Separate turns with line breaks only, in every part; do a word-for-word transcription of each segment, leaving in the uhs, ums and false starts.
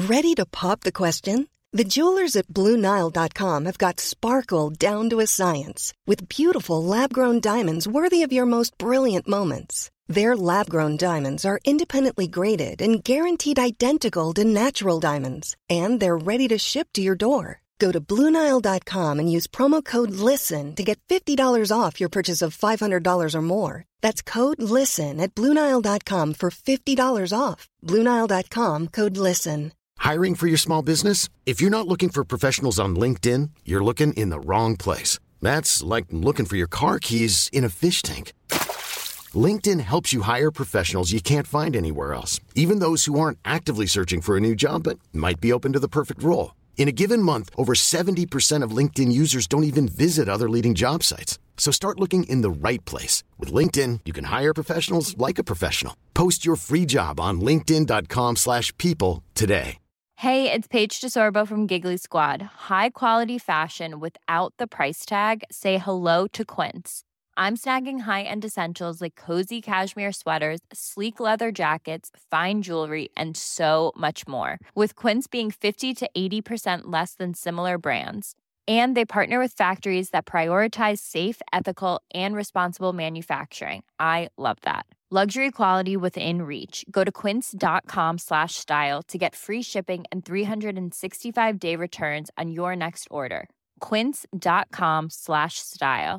Ready to pop the question? The jewelers at Blue Nile dot com have got sparkle down to a science with beautiful lab-grown diamonds worthy of your most brilliant moments. Their lab-grown diamonds are independently graded and guaranteed identical to natural diamonds, and they're ready to ship to your door. Go to Blue Nile dot com and use promo code LISTEN to get fifty dollars off your purchase of five hundred dollars or more. That's code LISTEN at Blue Nile dot com for fifty dollars off. Blue Nile dot com, code LISTEN.
Hiring for your small business? If you're not looking for professionals on LinkedIn, you're looking in the wrong place. That's like looking for your car keys in a fish tank. LinkedIn helps you hire professionals you can't find anywhere else, even those who aren't actively searching for a new job but might be open to the perfect role. In a given month, over seventy percent of LinkedIn users don't even visit other leading job sites. So start looking in the right place. With LinkedIn, you can hire professionals like a professional. Post your free job on linkedin dot com slash people today.
Hey, it's Paige DeSorbo from Giggly Squad. High quality fashion without the price tag. Say hello to Quince. I'm snagging high-end essentials like cozy cashmere sweaters, sleek leather jackets, fine jewelry, and so much more. With Quince being fifty to eighty percent less than similar brands. And they partner with factories that prioritize safe, ethical, and responsible manufacturing. I love that. Luxury quality within reach. Go to quince dot com slash style to get free shipping and three sixty-five day returns on your next order. quince dot com slash style.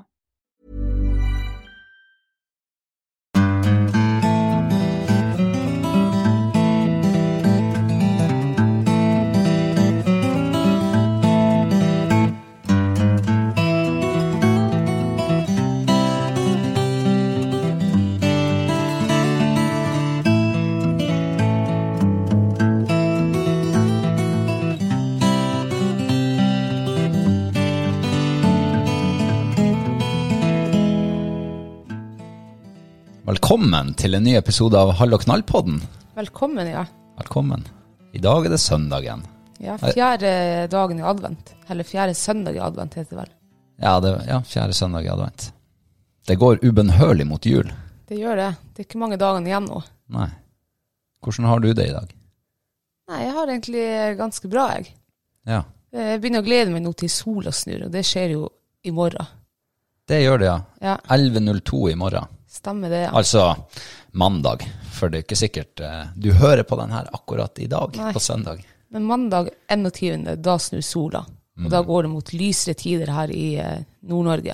Velkommen til en ny episode av Hall og Knall-podden.
Velkommen, ja.
Velkommen. I dag er det søndagen.
Ja, fjerde dagen i advent. Eller fjerde søndag i advent heter det vel.
Ja, det, ja, fjerde søndag i advent. Det går ubenhørlig mot jul.
Det gjør det. Det er ikke mange dagene igjen nå.
Nei. Hvordan har du det i dag?
Nei, jeg har egentlig ganske bra, jeg.
Ja.
Jeg begynner å glede meg nå til sol og snur, og det skjer jo i morgen.
Det gjør det, ja.
Ja.
elleve null to i morgen.
Stemmer det, ja.
Altså mandag, for det er ikke sikkert eh, du hører på den her akkurat i dag. Nei. På søndag.
Men mandag enogtyvende, da snur sola. Og mm. da går det mot lysere tider her i eh, Nord-Norge.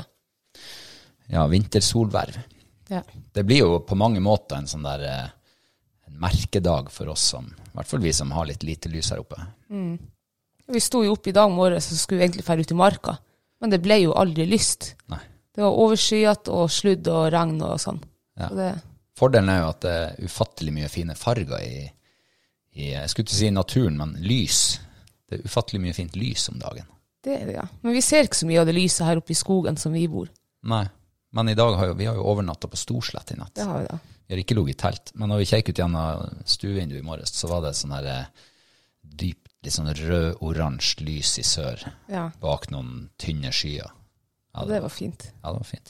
Ja, vintersolverv.
Ja.
Det blir jo på mange måter en sånn der eh, en merkedag for oss som, i hvert fall vi som har litt lite lys her oppe.
Mm. Vi stod jo opp i dag morgen, så skulle vi egentlig fære ut i marka. Men det ble jo aldri lyst.
Nei.
Det var overskyet og sludd og regn og sånn.
Ja.
Så det...
Fordelen er jo at det er ufattelig mye fine farger i, i, jeg skulle ikke si naturen, men lys. Det er ufattelig mye fint lys om dagen.
Det er det, ja. Men vi ser ikke så mye av det lyset her oppe i skogen som vi bor.
Nei, men i dag har jo, vi har jo overnattet på Storslett i natt.
Det har vi da.
Vi har ikke ligget i telt, men når vi kjekket ut gjennom stuevinduet i morges, så var det sånn her dypt, litt sånn rød-oransje lys i sør, ja. Bak noen tynne skyer.
Ja, det var fint.
Ja, det var fint.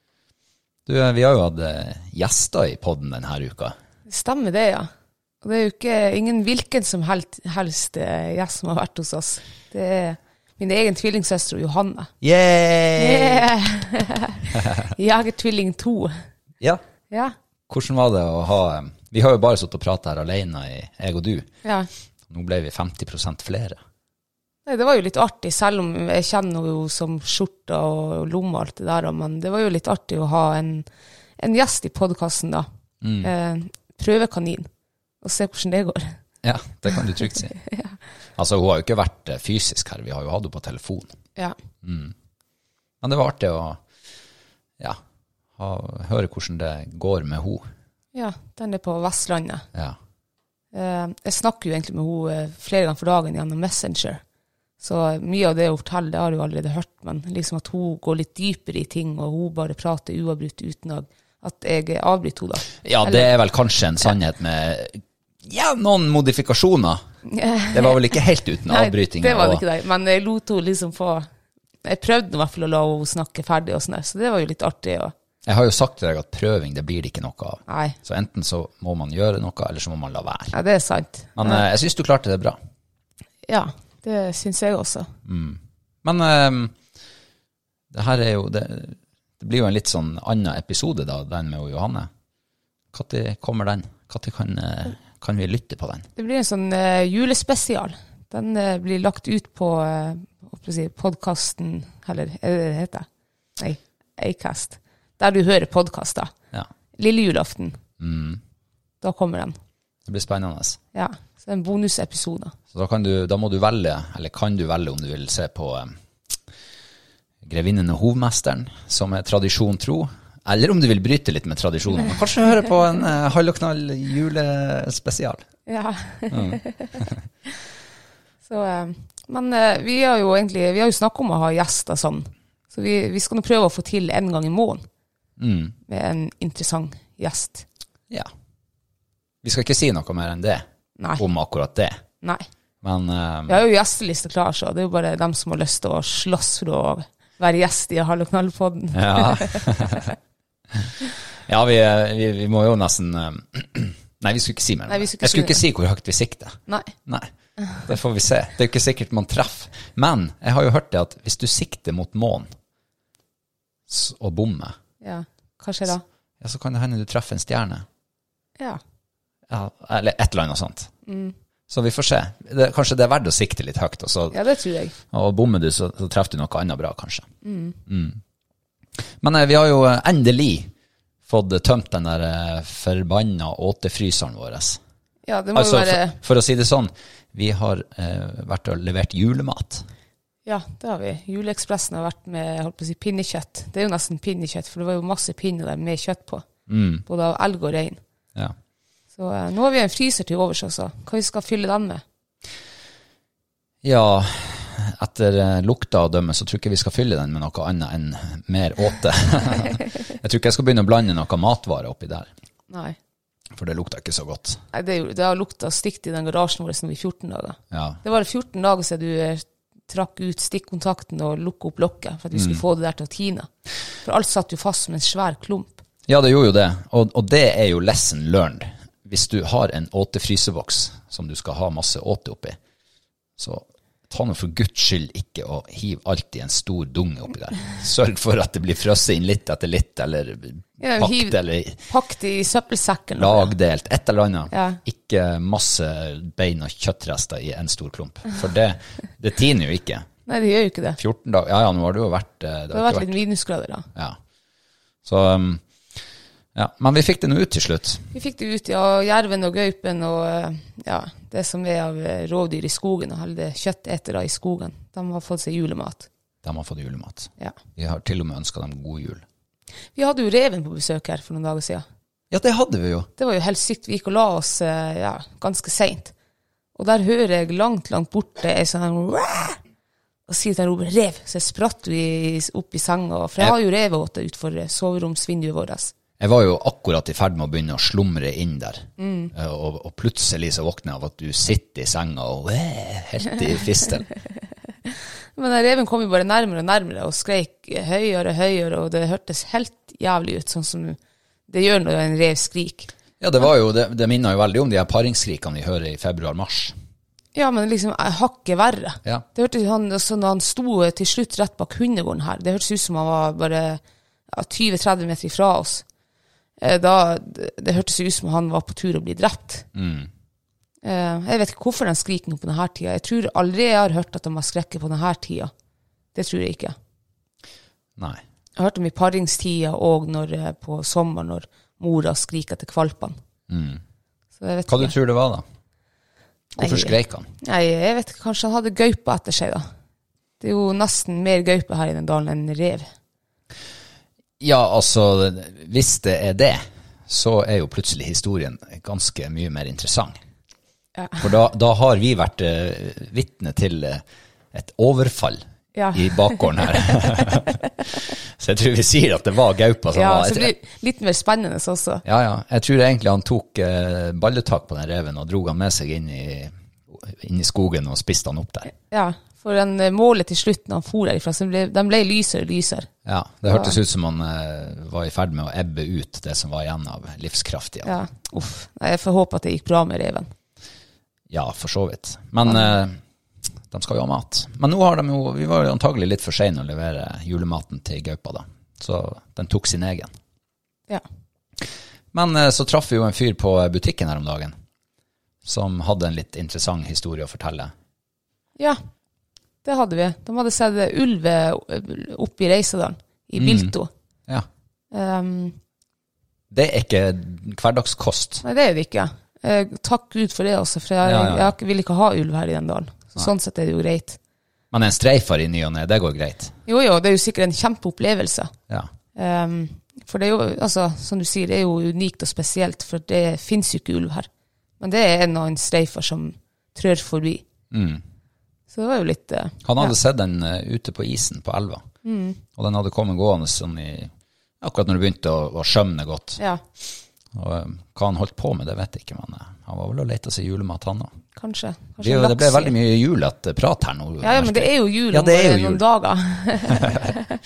Du, vi har jo hatt gjester i podden denne uka.
Det stemmer det, ja. Og det er jo ikke ingen hvilken som helst, helst gjest som har vært hos oss. Det er min egen tvillingsøster Johanne.
Yay!
Yeah! Jegertvilling to.
Ja.
Ja.
Hvordan var det å ha... Vi har jo bare suttet og pratet her alene, jeg og du.
Ja.
Nå ble vi femti prosent flere.
Nei, det var jo litt artig, selv om jeg kjenner jo som skjorta og lomme og alt det der, men det var jo litt artig å ha en, en gjest i podcasten da. Mm. Eh, prøvekanin, og se hvordan det går.
Ja, det kan du trygt si. Ja. Altså, hun har jo ikke vært fysisk her, vi har jo hatt henne på telefon.
Ja.
Mm. Men det var artig å ja, ha, høre hvordan det går med henne.
Ja, den er på Vestlandet.
Ja.
Eh, jeg snakker jo egentlig med henne flere ganger for dagen gjennom Messenger. Så mye av det hun forteller, det har jeg jo allerede hørt, men liksom at hun går litt dypere i ting, og hun bare prater uavbrutt uten at jeg avbryter henne da.
Ja, det er vel kanskje en sannhet med ja, noen modifikasjoner. Det var vel ikke helt uten avbryting.
Nei, det var det ikke det, men jeg lot henne liksom få, jeg prøvde i hvert fall å la henne snakke ferdig og sånn der, så det var jo litt artig. Og...
Jeg har jo sagt til deg at prøving, det blir det ikke noe av.
Nei.
Så enten så må man gjøre noe, eller så må man la være.
Ja, det er sant.
Men ja. Jeg synes du klarte det bra.
Ja, det synes jeg også.
Mm. Men um, det her er jo, det, det blir jo en litt sånn annen episode da, den med Johanne. Når kommer den? Når kan, kan vi lytte på den?
Det blir en sånn uh, julespesial. Den uh, blir lagt ut på uh, si, podcasten, eller er det det heter? Nei, Acast. Der du hører podcaster.
Ja.
Lille julaften.
Mm.
Da kommer den.
Det blir spennende.
Ja, så det er en bonusepisode.
Så da, kan du, da må du velge, eller kan du velge om du vil se på eh, Grevinnen og hovmesteren, som er tradisjon tro, eller om du vil bryte litt med tradisjonen. Kanskje høre på en eh, Hall og Knall julespesial.
Ja.
Mm.
så, eh, men eh, vi har jo egentlig, vi har jo snakket om å ha gjester sånn, så vi, vi skal nå prøve å få til en gang i måneden
mm.
med en interessant gjest.
Ja. Vi skal ikke si noe mer enn det,
Nei.
om akkurat det.
Nei.
Men, um,
vi har jo gjesteliste klar, så det er jo bare dem som har lyst til å slåss for å være gjest i Hall og Knall-podden.
Ja, ja vi, vi, vi må jo nesten... Nei, vi skulle ikke si mer.
Nei, vi skulle ikke
jeg skulle
si
ikke si hvor høyt vi sikter.
Nei.
Nei, det får vi se. Det er jo ikke sikkert man treffer. Men jeg har jo hørt det at hvis du sikter mot månen og bommer,
ja, hva skjer da?
Ja, så kan det hende du treffer en stjerne.
Ja.
Ja, eller et eller annet sånt.
Mm.
Så vi får se. Det, kanskje det er verdt å sikte litt høyt. Og, så,
ja, det tror jeg.
Og bommer du, så, så treffer du noe annet bra, kanskje.
Mm.
Mm. Men eh, vi har jo endelig fått tømt den der eh, forbanna åtefryseren vår.
Ja, det må
altså,
jo være...
For, for å si det sånn, vi har eh, vært og levert julemat.
Ja, det har vi. Juleekspressen har vært med, jeg holdt på å si, pinnekjøtt. Det er jo nesten pinnekjøtt, for det var jo masse pinner der med kjøtt på.
Mm.
Både av elg og rein.
Ja.
Så uh, nå har vi en fryser til overs også. Hva vi skal fylle den med?
Ja, etter uh, lukta og dømme, så tror jeg ikke vi skal fylle den med noe annet enn mer åte. Jeg tror ikke jeg skal begynne å blande noe matvarer oppi der.
Nei.
For det lukta ikke så godt.
Nei, det, det har lukta stikt i den garasjen vår i fjorten dager.
Ja.
Det var fjorten dager siden du uh, trakk ut stikkontakten og lukket opp lokket, for at vi skulle
mm.
få det der til å tine. For alt satt jo fast som en svær klump.
Ja, det gjorde jo det. Og, og det er jo lesson learned. Hvis du har en åtefryseboks som du skal ha masse åte oppi, så ta noe for Guds skyld ikke og hiv alt i en stor dunge oppi der. Sørg for at det blir frøsset inn litt etter litt, eller
ja,
pakt,
hiv,
eller
pakt i søppelsekken.
Lagdelt, et eller annet.
Ja.
Ikke masse bein og kjøttrester i en stor klump. For det, det tiner jo ikke.
Nei, det gjør jo ikke det.
fjorten dager, ja, ja, nå har det jo vært... Det har,
det har vært
vært
litt minusgrader da.
Ja. Så... Um, ja, men vi fikk det nå ut til slutt.
Vi fikk det ut, ja, jerven og gaupen og ja, det som er av rådyr i skogen, og alle kjøttetere i skogen. De har fått seg julemat.
De har fått julemat.
Ja.
Vi har til og med ønsket dem god jul.
Vi hadde jo reven på besøk her for noen dager siden.
Ja, det hadde vi jo.
Det var jo helt sykt. Vi gikk og la oss ja, ganske sent. Og der hører jeg langt, langt borte en sånn og sier til Robert, rev. Så jeg spratt vi opp i senga, for jeg har jo reveåte utfor soveromsvinduet vårt.
Jeg var jo akkurat i ferd med å begynne å slumre inn der,
mm.
og, og plutselig så våkner jeg av at du sitter i senga og øh, helt i fistel.
Men den reven kom jo bare nærmere og nærmere og skrek høyere og høyere, og det hørtes helt jævlig ut, sånn som det gjør når en rev skrik.
Ja, det var jo, det, det minner jo veldig om de her paringsskrikene vi hører i februar-mars.
Ja, men liksom hakket verre.
Ja.
Det hørtes han, så når han sto til slutt rett bak hundegården her, det hørtes ut som han var bare ja, tjue til tretti meter ifra oss. Da, det, det hørtes ut som han var på tur å bli drept.
Mm.
Jeg vet ikke hvorfor de skriker nå på denne tida. Jeg tror aldri jeg har hørt at de har skrekket på denne tida. Det tror jeg ikke.
Nei.
Jeg har hørt dem i paringstida og når, på sommer når mora skriker til kvalpene.
Mm.
Så jeg vet
Hva
ikke.
du tror det var da? Hvorfor
Nei,
skrek han?
Nei, jeg vet ikke. Kanskje han hadde gaupa etter seg da. Det er jo nesten mer gaupe her i den dalen enn rev.
Ja, altså, hvis det er det, så er jo plutselig historien ganske mye mer interessant.
Ja.
For da, da har vi vært uh, vittne til uh, et overfall ja. i bakgården her. Så jeg tror vi sier at det var gaupa som
ja,
var...
Ja, så det blir litt mer spennende også.
Ja, ja. Jeg tror egentlig han tok uh, balletak på den reven og drog han med seg inn i, inn i skogen og spiste han opp der.
Ja, for den målet til slutt når han for derifra, så ble, den ble lysere og lysere.
Ja, det hørtes ut som han uh, var i ferd med å ebbe ut det som var igjen av livskraft igjen.
Ja, uff. Jeg får håpe at det gikk bra med reven.
Ja, for så vidt. Men uh, de skal jo ha mat. Men nå har de jo, vi var jo antagelig litt for sene å levere julematen til Gaupa da. Så den tok sin egen.
Ja.
Men så traff vi jo en fyr på butikken her om dagen, som hadde en litt interessant historie å fortelle.
Ja, det hadde vi. De hadde sett ulve oppe i Reisadalen, i Bilto.
Mm. Ja.
Um,
det er ikke hverdagskost.
Nei, det er det ikke. Eh, takk Gud for det også, for jeg, ja, ja. jeg vil ikke ha ulv her i den dalen. Så sånn sett er det jo greit.
Men en streifer i ny og ned, det går greit?
Jo, jo, det er jo sikkert en kjempeopplevelse.
Ja.
Um, for det er jo, altså, som du sier, det er jo unikt og spesielt, for det finnes jo ikke ulv her. Men det er en av en streifer som trør forbi.
Mm.
Så det var jo litt... Uh,
Han hadde
ja.
sett den uh, ute på isen på elva, mm. og den hadde kommet gående sånn i, akkurat når det begynte å, å skjømne godt.
Ja.
Og um, hva han holdt på med, det vet jeg ikke, men uh, han var vel å lete seg julemat han også.
Kanskje. Kanskje
det, det ble veldig mye julet prat her nå.
Ja, ja, men det er jo jul
ja, det er jo
noen
jul.
dager.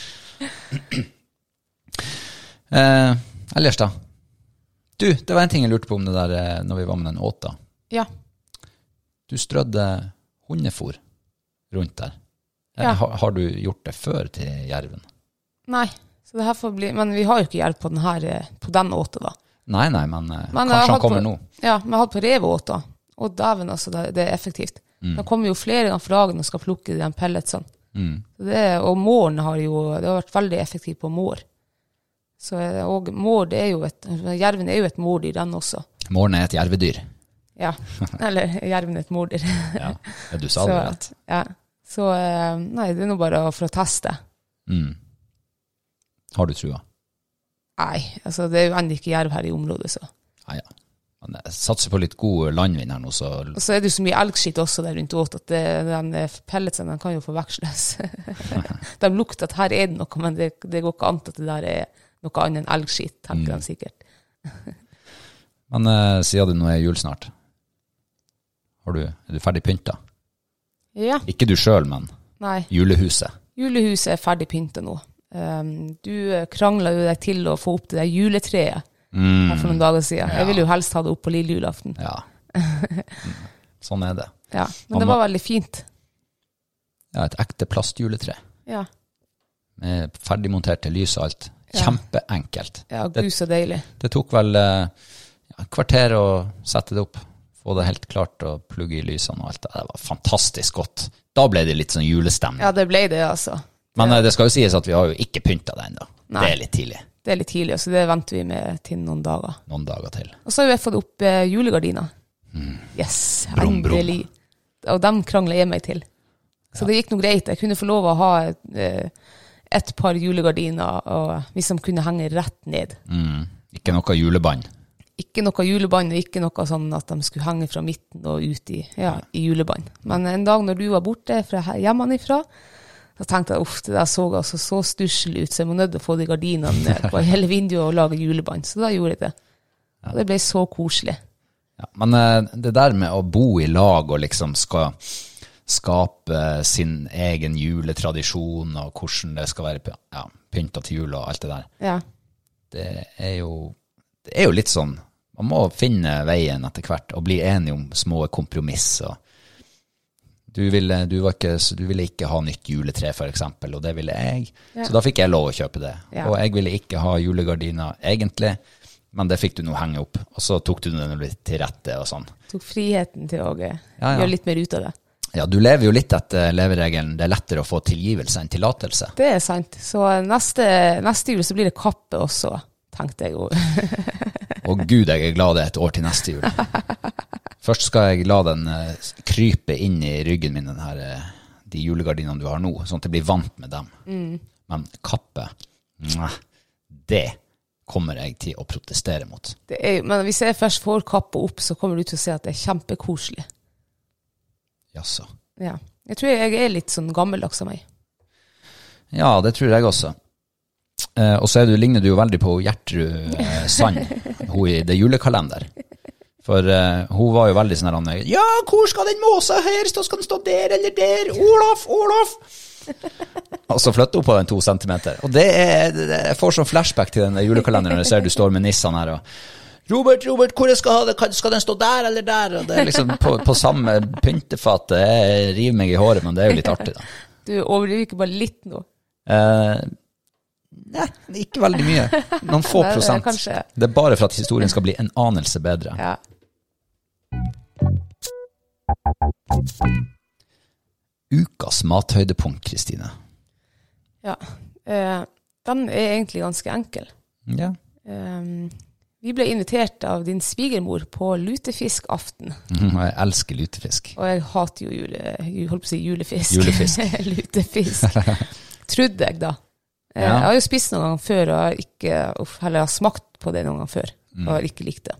eh, ellers da? Du, det var en ting jeg lurte på om det der eh, når vi var med den åta.
Ja.
Du strødde hundefôr rundt der.
Ja.
Har, har du gjort det før til jerven?
Nei, så det her får bli... Men vi har jo ikke jerv på den her, på den åta da.
Nei, nei, men, eh,
men
kanskje han kommer
på,
nå.
Ja, men jeg har hatt på reveåta. Og dæven, altså, det, det er effektivt. Mm. Da kommer jo flere ganger for dagen og skal plukke de pelletsene. Mm. Det, og måren har jo, det har vært veldig effektivt på mår. Så, og mår, det er jo et, jerven er jo et mårdyr, den også.
Måren er et jervedyr.
Ja, eller jerven er et mårdyr.
Ja, du sa det rett.
Ja, så nei, det er nå bare for å teste.
Mm. Har du trua?
Nei, altså det er jo enda ikke jerv her i området, så.
Ja, ja. Men jeg satser på litt god landvinn her nå, så...
Og så er det jo så mye elgskitt også der rundt åt, at det, den pelletsen, den kan jo forveksles. De lukter at her er det noe, men det, det går ikke an at det der er noe annet enn elgskitt, tenker mm. de sikkert.
Men uh, siden det nå er jul snart, har du, er du ferdig pynta?
Ja.
Ikke du selv, men
Nei.
Julehuset.
Julehuset er ferdig pynta nå. Um, du kranglet jo deg til å få opp det der juletreet. Mm. Her for noen dager siden. Ja. Jeg ville jo helst ha det opp på lille julaften.
Ja. Sånn er det.
Ja, men det var veldig fint.
Ja, et ekte plastjuletre.
Ja.
Med ferdigmonterte lys og alt. Kjempeenkelt.
Ja, gud så deilig.
Det, det tok vel ja, kvarter å sette det opp. Få det helt klart og plugge i lysene og alt. Det var fantastisk godt. Da ble det litt sånn julestemning.
Ja, det ble det, altså.
Men det skal jo sies at vi har jo ikke pyntet det enda. Nei. Det er litt tidlig.
Det er litt tidlig, så det venter vi med til noen dager.
Noen dager til.
Og så har vi fått opp eh, julegardiner.
Mm.
Yes,
brum, brum.
endelig. Og dem krangler jeg meg til. Så ja. Det gikk noe greit. Jeg kunne få lov å ha et, eh, et par julegardiner, og hvis de kunne henge rett ned.
Mm. Ikke noe julebånd.
Ikke noe julebånd, og ikke noe sånn at de skulle henge fra midten og ut i, ja, i julebånd. Men en dag når du var borte fra hjemmefra, da tenkte jeg, uff, det der så altså så stusselig ut, så jeg må nødt til å få de gardinene på hele vinduet og lage julebånd. Så da gjorde jeg det. Og det ble så koselig.
Ja, men det der med å bo i lag og liksom skal skape sin egen juletradisjon og hvordan det skal være ja, pyntet til jul og alt det der,
ja.
det, er jo, det er jo litt sånn, man må finne veien etter hvert og bli enige om små kompromiss og Du ville, du, var ikke, du ville ikke ha nytt juletre, for eksempel, og det ville jeg. Ja. Så da fikk jeg lov å kjøpe det. Ja. Og jeg ville ikke ha julegardiner, egentlig, men det fikk du nå henge opp. Og så tok du det litt til rette og sånn.
Tok friheten til å ja,
ja.
gjøre litt mer ut av det.
Ja, du lever jo litt etter leveregelen. Det er lettere å få tilgivelse enn tillatelse.
Det er sant. Så neste, neste jul så blir det kappe også, tenkte jeg jo.
Og Gud, jeg er glad det er et år til neste jul. Først skal jeg la den uh, krype inn i ryggen min, den her, uh, de julegardinene du har nå, sånn at jeg blir vant med dem. Mm. Men kappe, mwah, det kommer jeg til å protestere mot.
Det er, men hvis jeg først får kappe opp, så kommer du til å se at det er kjempekoselig.
Jaså.
Ja. Jeg tror jeg er litt sånn gammeldags av meg.
Ja, det tror jeg også. Uh, og så er du, ligner du jo veldig på Gjertrud uh, Sand, hun i det julekalender. For uh, hun var jo veldig sånn her, ja, hvor skal den måsa her? Så skal den stå der eller der? Olaf, Olaf! Og så flytter hun på den to centimeter. Og det er, det, jeg får sånn flashback til den julekalenderen når jeg ser du står med nissene her og Robert, Robert, hvor jeg skal ha det? Skal den stå der eller der? Og det er liksom på, på samme pyntefat. Jeg river meg i håret, men det er jo litt artig da.
Du overdriver ikke bare litt nå?
Eh, nei, ikke veldig mye. Noen få
det,
prosent.
Kanskje.
Det er bare for at historien skal bli en anelse bedre.
Ja.
Ukas mathøydepunkt, Kristine.
Ja, eh, den er egentlig ganske enkel.
Ja.
Um, vi ble invitert av din svigermor på lutefiskaften.
Mm, jeg elsker lutefisk.
Og jeg hater jo jule, jeg holdt på å si julefisk.
Julefisk.
Lutefisk. Trodde jeg da. Eh,
Ja.
Jeg har jo spist noen gang før, og har ikke, uff, eller jeg har smakt på det noen gang før, og
Mm.
har ikke likt det.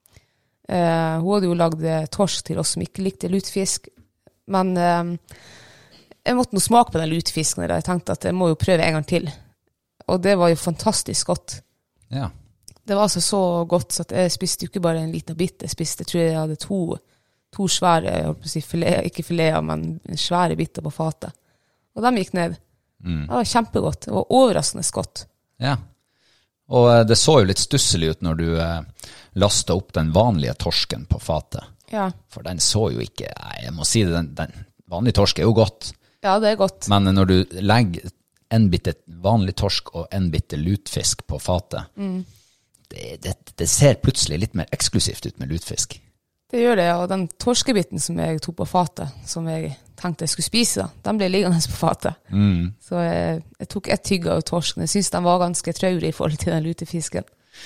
Eh, hun hadde jo lagd eh, torsk til oss som ikke likte lutefisk, men eh, jeg måtte nå smake på den lutefisken, og jeg tenkte at jeg må jo prøve en gang til. Og det var jo fantastisk godt.
Ja.
Det var altså så godt, så at jeg spiste jo ikke bare en liten bit. Jeg spiste, jeg tror jeg hadde to, to svære, jeg holdt på å si filet, ikke fileter, men svære bitter på fatet. Og de gikk ned.
Mm.
Det var kjempegodt. Det var overraskende godt.
Ja. Og eh, det så jo litt stusselig ut når du eh, lastet opp den vanlige torsken på fatet.
Ja,
For den så jo ikke, nei, jeg må si det, den, den vanlige torsk er jo godt.
ja det er godt.
Men når du legger en bitte vanlig torsk og en bitte lutfisk på fatet,
Mm.
det, det, det ser plutselig litt mer eksklusivt ut med lutfisk.
Det gjør det, og den torskebiten som jeg tok på fatet, som jeg tenkte jeg skulle spise, da, den ble liggende på fatet.
Mm.
Så jeg, jeg tok et tygg av torsken. Jeg synes den var ganske traurig i forhold til den lutefisken.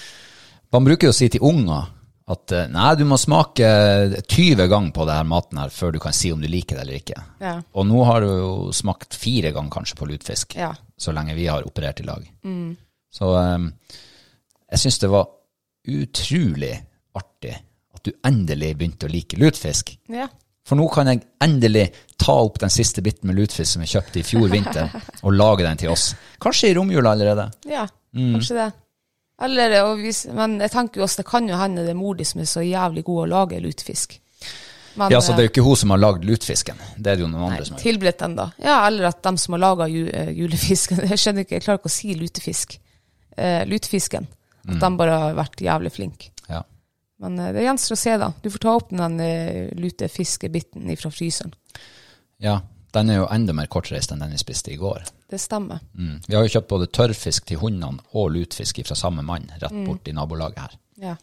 Man bruker jo å si til unger at eh, nei, du må smake tyve ganger på det her maten her før du kan si om du liker det eller ikke.
Ja.
Og nå har du jo smakt fire ganger kanskje på lutfisk,
Ja.
så lenge vi har operert i lag. Så eh, jeg synes det var utrolig artig at du endelig begynte å like lutfisk.
Ja.
For nå kan jeg endelig ta opp den siste bitten med lutfisk som jeg kjøpte i fjor vinter, og lage den til oss. Kanskje i romjula allerede.
Ja, kanskje det. Eller, og hvis, men jeg tenker jo også, det kan jo hende det er mor di som er så jævlig god å lage lutefisk. Men,
Ja, så det er jo ikke hun som har lagd lutfisken. Det er det jo noen
nei,
andre som har gjort.
tilberedt den da. Ja, eller at de som har laget ju, eh, julefisken, jeg skjønner ikke, jeg klarer ikke å si lutefisk. Eh, lutefisken. At de bare har vært jævlig flink.
Ja.
Men eh, det gjenstår å se da. Du får ta opp den eh, lutefiskebitten fra fryseren.
ja, den er jo enda mer kortreist enn den vi spiste i går.
Det stemmer.
Mm. Vi har jo kjøpt både tørrfisk til hundene og lutfisk fra samme mann, rett bort i nabolaget her.
Ja.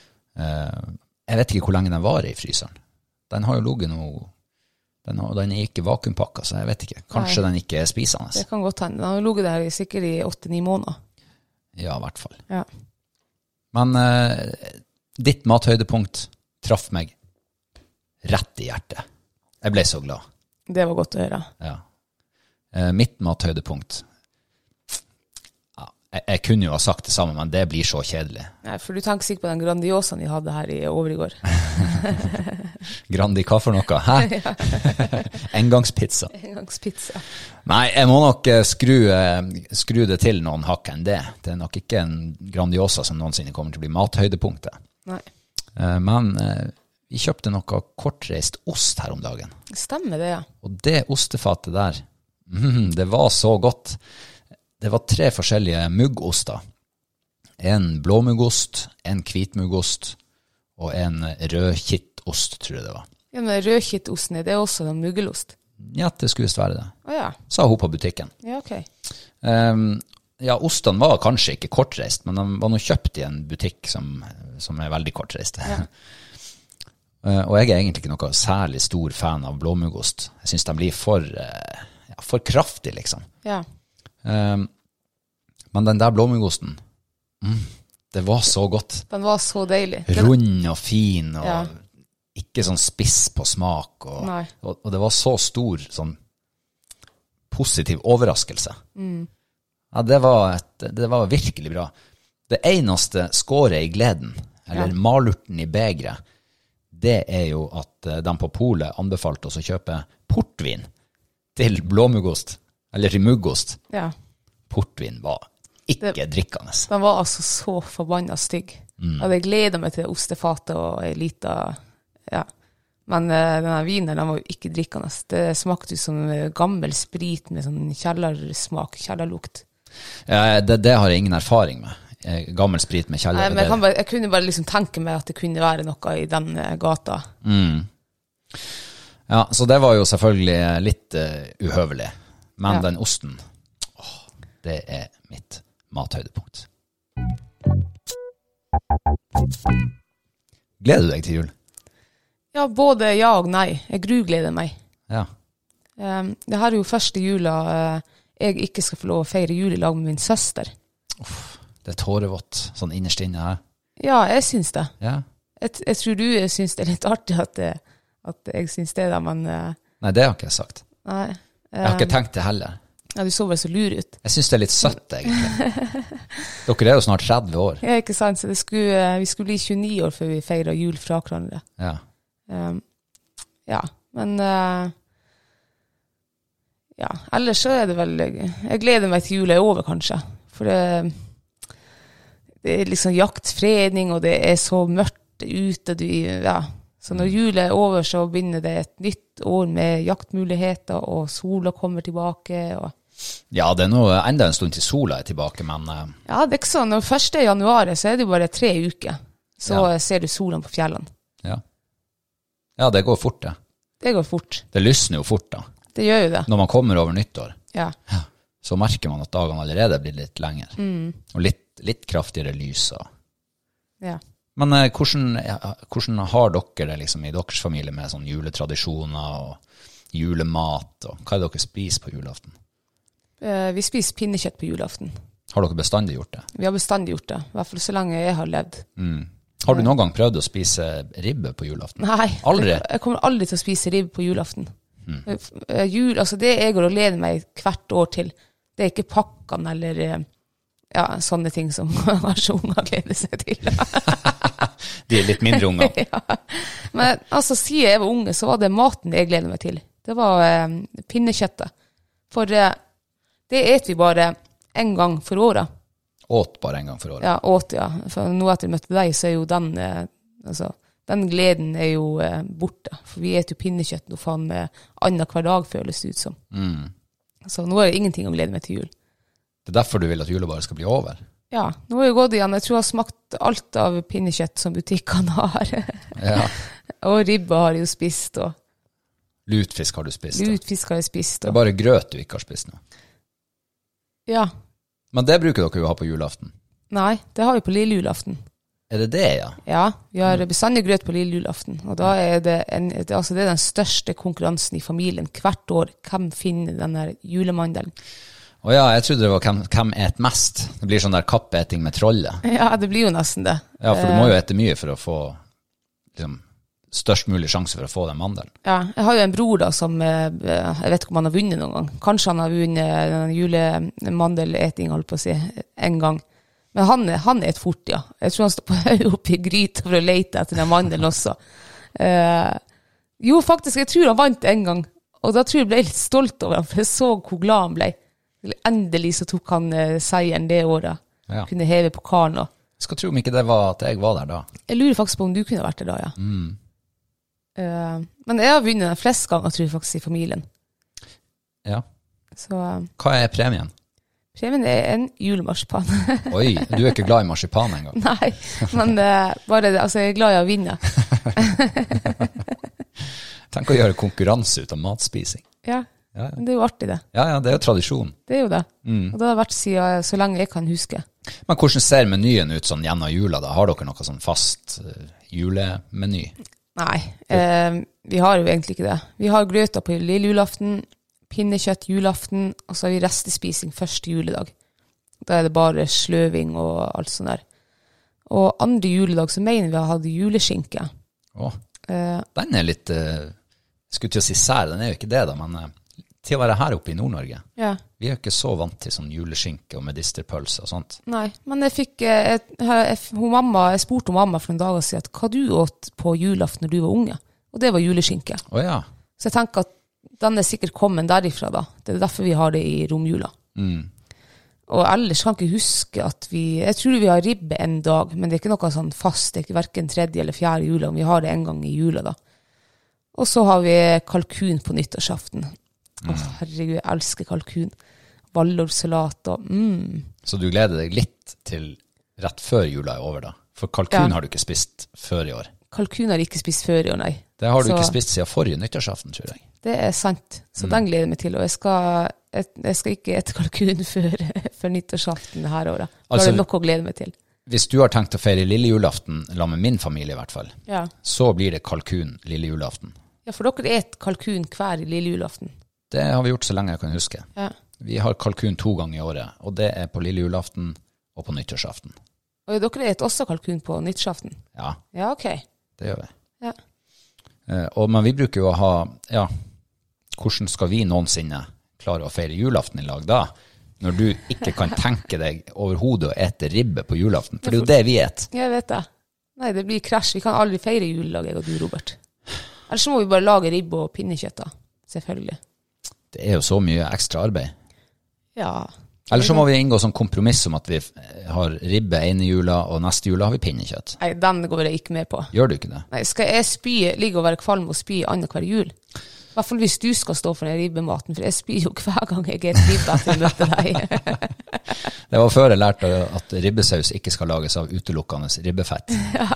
Eh, jeg vet ikke hvor lenge den var i fryseren. Den har jo ligget noe, den, har, den er ikke vakuumpakket, så jeg vet ikke. Kanskje
Nei.
den ikke er spisende.
Det kan godt hende. Den har jo ligget der i- sikkert i åtte-ni måneder.
Ja, i hvert fall.
Ja.
Men eh, ditt mathøydepunkt traff meg rett i hjertet. Jeg ble så glad.
Det var godt å høre.
Ja. Eh, mitt mathøydepunkt, ja, jeg, jeg kunne jo ha sagt det samme, men det blir så kjedelig.
Nei, for du tenker sikkert på den Grandiosaen vi hadde her i overigård.
Grandi, hva for noe? Hæ? Engangspizza.
Engangspizza.
Nei, jeg må nok eh, skru, eh, skru det til noen hakk enn det. Det er nok ikke en Grandiosa som noensinne kommer til å bli mathøydepunktet.
Nei.
Eh, men eh, vi kjøpte noe kortreist ost her om dagen.
Stemmer det, ja.
Og det ostefatet der, mm, det var så godt. Det var tre forskjellige muggoster. En blåmuggost, en hvitmuggost og en rødkittost, tror jeg det var.
Ja, men rødkittosten, det er også en muggelost.
Ja, det skulle visst være det.
Åja,
Sa hun på butikken.
ja, ok.
Um, ja, ostene var kanskje ikke kortreist, men de var nå kjøpt i en butikk som, som er veldig kortreist.
Ja.
Uh, og jeg er egentlig ikke noe særlig stor fan av blåmuggost. Jeg synes de blir for, uh, ja, for kraftig, liksom.
Ja,
Um, men den der blåmuggosten, mm, det var så godt.
den var så deilig. Den,
Rund og fin, og
Ja.
ikke sånn spiss på smak. Og,
Nei.
og, og det var så stor sånn positiv overraskelse.
Mm.
Ja, det var, et, det var virkelig bra. Det eneste skåret i gleden, eller
Ja.
malurten i begeret, det er jo at eh, de på polet anbefalte oss å kjøpe portvin til blåmuggost, eller til muggost.
ja,
Portvin var ikke
Det-
drikkende.
den var altså så forbannet stygg.
Mm.
Jeg hadde gledet meg til ostefatet og en liten, ja. Men uh, denne vinen, den var jo ikke drikkende. Det smakte jo som eh, gammel sprit med sånn kjellersmak, kjellerlukt.
Ja, det, det har jeg ingen erfaring med. eh, gammel sprit med kjeller.
Nei, men jeg, kan bare, jeg kunne bare liksom tenke meg at det kunne være noe i den eh, gata.
Mm. Ja, så det var jo selvfølgelig litt uh, uhøvelig. Men ja. Den osten, åh, det er mitt mathøydepunkt. Gleder du deg til jul?
Ja, både ja og nei. Jeg grugleder meg.
Ja.
Um, det her er jo første jula uh, jeg ikke skal få lov å feire jul i lag med min søster.
Uff, det er tårevått, sånn innerst inne her.
Ja, jeg synes det.
Ja.
Jeg, jeg tror du synes det er litt artig at, det, at jeg synes det da, men... Uh,
nei, det har ikke jeg sagt.
Nei. Um,
jeg har ikke tenkt det heller.
Ja, du så vel så lur ut.
Jeg synes det er litt søtt, egentlig. Dere er jo snart tretti år.
Ja, ikke sant, så det skulle, vi skulle bli tjueni år før vi feirer jul fra hverandre.
Ja.
Um, ja, men uh, ja, ellers så er det vel jeg gleder meg til jul er over kanskje for det, det er liksom jaktfredning og det er så mørkt ute du, ja. Så når jul er over så begynner det et nytt år med jaktmuligheter og sola kommer tilbake og
ja, det er nå enda en stund til sola er tilbake, men uh...
ja, det er ikke sånn, når første januar så er det bare tre uker så ja. Ser du solen på fjellene.
Ja. Ja, det går fort, det.
Det går fort.
Det lysner jo fort, da. Det
gjør jo det.
Når man kommer over nyttår,
ja.
Ja, så merker man at dagene allerede blir litt lenger.
Mm.
Og litt, litt kraftigere lys. Og...
Ja.
Men eh, hvordan, ja, hvordan har dere det liksom, i deres familie med sånn juletradisjoner og julemat? Og hva er det dere spiser på julaften?
Uh, vi spiser pinnekjøtt på julaften.
Har dere bestandig gjort det?
Vi har bestandig gjort det, i hvert fall så lenge jeg har levd.
Mm. Har du noen gang prøvd å spise ribbe på julaften?
Nei,
aldri.
Jeg kommer aldri til å spise ribbe på julaften.
Mm.
Jul, altså det jeg går og leder meg hvert år til, det er ikke pakkene eller ja, sånne ting som kanskje unger gleder seg til.
De er litt mindre unger.
Ja. Men altså, siden jeg var unge, så var det maten jeg gleder meg til. Det var eh, pinnekjøttet. For eh, det et vi bare en gang for året.
Åt bare en gang for året.
Ja, åt, ja. For nå etter jeg møtte deg, så er jo den, eh, altså, den gleden er jo eh, borte. For vi et jo pinnekjøtt nå faen med annen hver dag, føles det ut som.
Mm.
Så nå er det ingenting å glede meg til jul.
Det er derfor du vil at jula bare skal bli over?
Ja, nå er det gått igjen. Jeg tror jeg har smakt alt av pinnekjøtt som butikkene har.
Ja.
Og ribba har jeg jo spist. Og
lutfisk har du spist.
Lutfisk har jeg spist. Og
det er bare grøt du ikke har spist nå.
Ja.
Men det bruker dere jo å ha på julaften.
Nei, det har vi på lille julaften.
Er det det, ja?
Ja, vi har bestandig grøt på lille julaften. Og da er det, en, det, altså det er den største konkurransen i familien hvert år. Hvem finner denne julemandelen?
Å ja, jeg trodde det var hvem, hvem et mest. Det blir sånn der kappeting med trollet.
Ja, det blir jo nesten det.
Ja, for du må jo ete mye for å få liksom, størst mulig sjanse for å få den mandelen.
Ja, jeg har jo en bror da som, jeg vet ikke om han har vunnet noen gang. Kanskje han har vunnet den julemandeleting, holdt på å si, en gang. Men han, han er et fort, ja. Jeg tror han står på høy oppe i gryta for å lete etter den mandelen også. Uh, jo, faktisk, jeg tror han vant en gang. Og da tror jeg jeg ble litt stolt over ham, for jeg så hvor glad han ble. Endelig så tok han uh, seieren det året. Ja. Kunne heve pokalen. Og
jeg skal tro om ikke det var at jeg var der da.
Jeg lurer faktisk på om du kunne vært der da, ja.
Mm.
Uh, men jeg har vunnet den flest ganger, tror jeg faktisk, i familien.
Ja.
Så, uh,
hva er premien?
Premien er en julemarsipan.
Oi, du er ikke glad i marsipan en gang?
Nei, men uh, bare det, altså jeg er glad i å vinne.
Tenk å gjøre konkurranse ut av matspising.
Ja. Ja, ja. Det er jo artig det.
Ja, ja, det er jo tradisjon.
Det er jo det.
Mm.
Og det har vært siden så lenge jeg kan huske.
Men hvordan ser menyen ut sånn gjennom jula da? Har dere noe sånn fast uh, julemeny?
Nei, eh, vi har jo egentlig ikke det. Vi har grøta på lille julaften, pinnekjøtt julaften, og så har vi restespising første juledag. Da er det bare sløving og alt sånt der. Og andre juledag så mener vi har hatt juleskinke.
Åh,
eh,
den er litt, uh, skulle til å si sær, den er jo ikke det da, men... Uh, til å være her oppe i Nord-Norge.
Ja.
Vi er jo ikke så vant til sånn juleskinke og medisterpølse og sånt.
Nei, men jeg fikk, jeg, jeg, hun mamma, jeg spurte om mamma for en dag og sa at hva du åt på julaften når du var unge? Og det var juleskinke.
Å ja.
Så jeg tenker at den er sikkert kommet derifra da. Det er derfor vi har det i romjula.
Mm.
Og ellers kan jeg ikke huske at vi, jeg tror vi har ribbe en dag, men det er ikke noe sånn fast, det er ikke hverken tredje eller fjerde jula, vi har det en gang i jula da. Og så har vi kalkun på nyttårsaften. Åh, oh, herregud, jeg elsker kalkun. Vallorsalat og mm.
Så du gleder deg litt til rett før jula er over da. For kalkun
Ja.
har du ikke spist før i år.
Kalkun har jeg ikke spist før i år, nei.
Det har du
Så-
ikke spist siden forrige nyttårsaften, tror jeg.
Det er sant, så den gleder jeg meg til, og jeg skal, jeg, jeg skal ikke ete kalkun før, før nyttårsaften her året. Da
Altså-
er det nok å glede meg til.
Hvis du har tenkt å feire lille julaften, la med min familie i hvert fall,
Ja.
så blir det kalkun lille julaften.
Ja, for dere et kalkun hver lille julaften.
Det har vi gjort så lenge jeg kan huske.
Ja.
Vi har kalkun to ganger i året, og det er på lille julaften og på nyttårsaften.
Og dere et også kalkun på nyttårsaften?
Ja,
Ja, ok.
det gjør vi.
Ja.
Eh, og, men vi bruker jo å ha, ja, hvordan skal vi noensinne klare å feire julaften i lag da? Når du ikke kan tenke deg overhodet å ete ribbe på julaften, for det er jo det vi et.
Jeg vet det. Nei, det blir krasj. Vi kan aldri feire julelag, jeg og du, Robert. Ellers så må vi bare lage ribbe og pinnekjøtt da, selvfølgelig.
Det er jo så mye ekstra arbeid.
Ja.
Eller så må vi inngå sånn kompromiss om at vi har ribbe ene jula, og neste jula har vi pinnekjøtt.
Nei, den går jeg ikke med på.
Gjør du ikke det?
Nei, skal jeg spy, ligge og være kvalm og spy annen hver jul? I hvert fall hvis du skal stå for den ribbematen, for jeg spyr jo hver gang jeg er ribbe etter å møte deg.
Det var før jeg lærte at ribbesaus ikke skal lages av utelukkende ribbefett.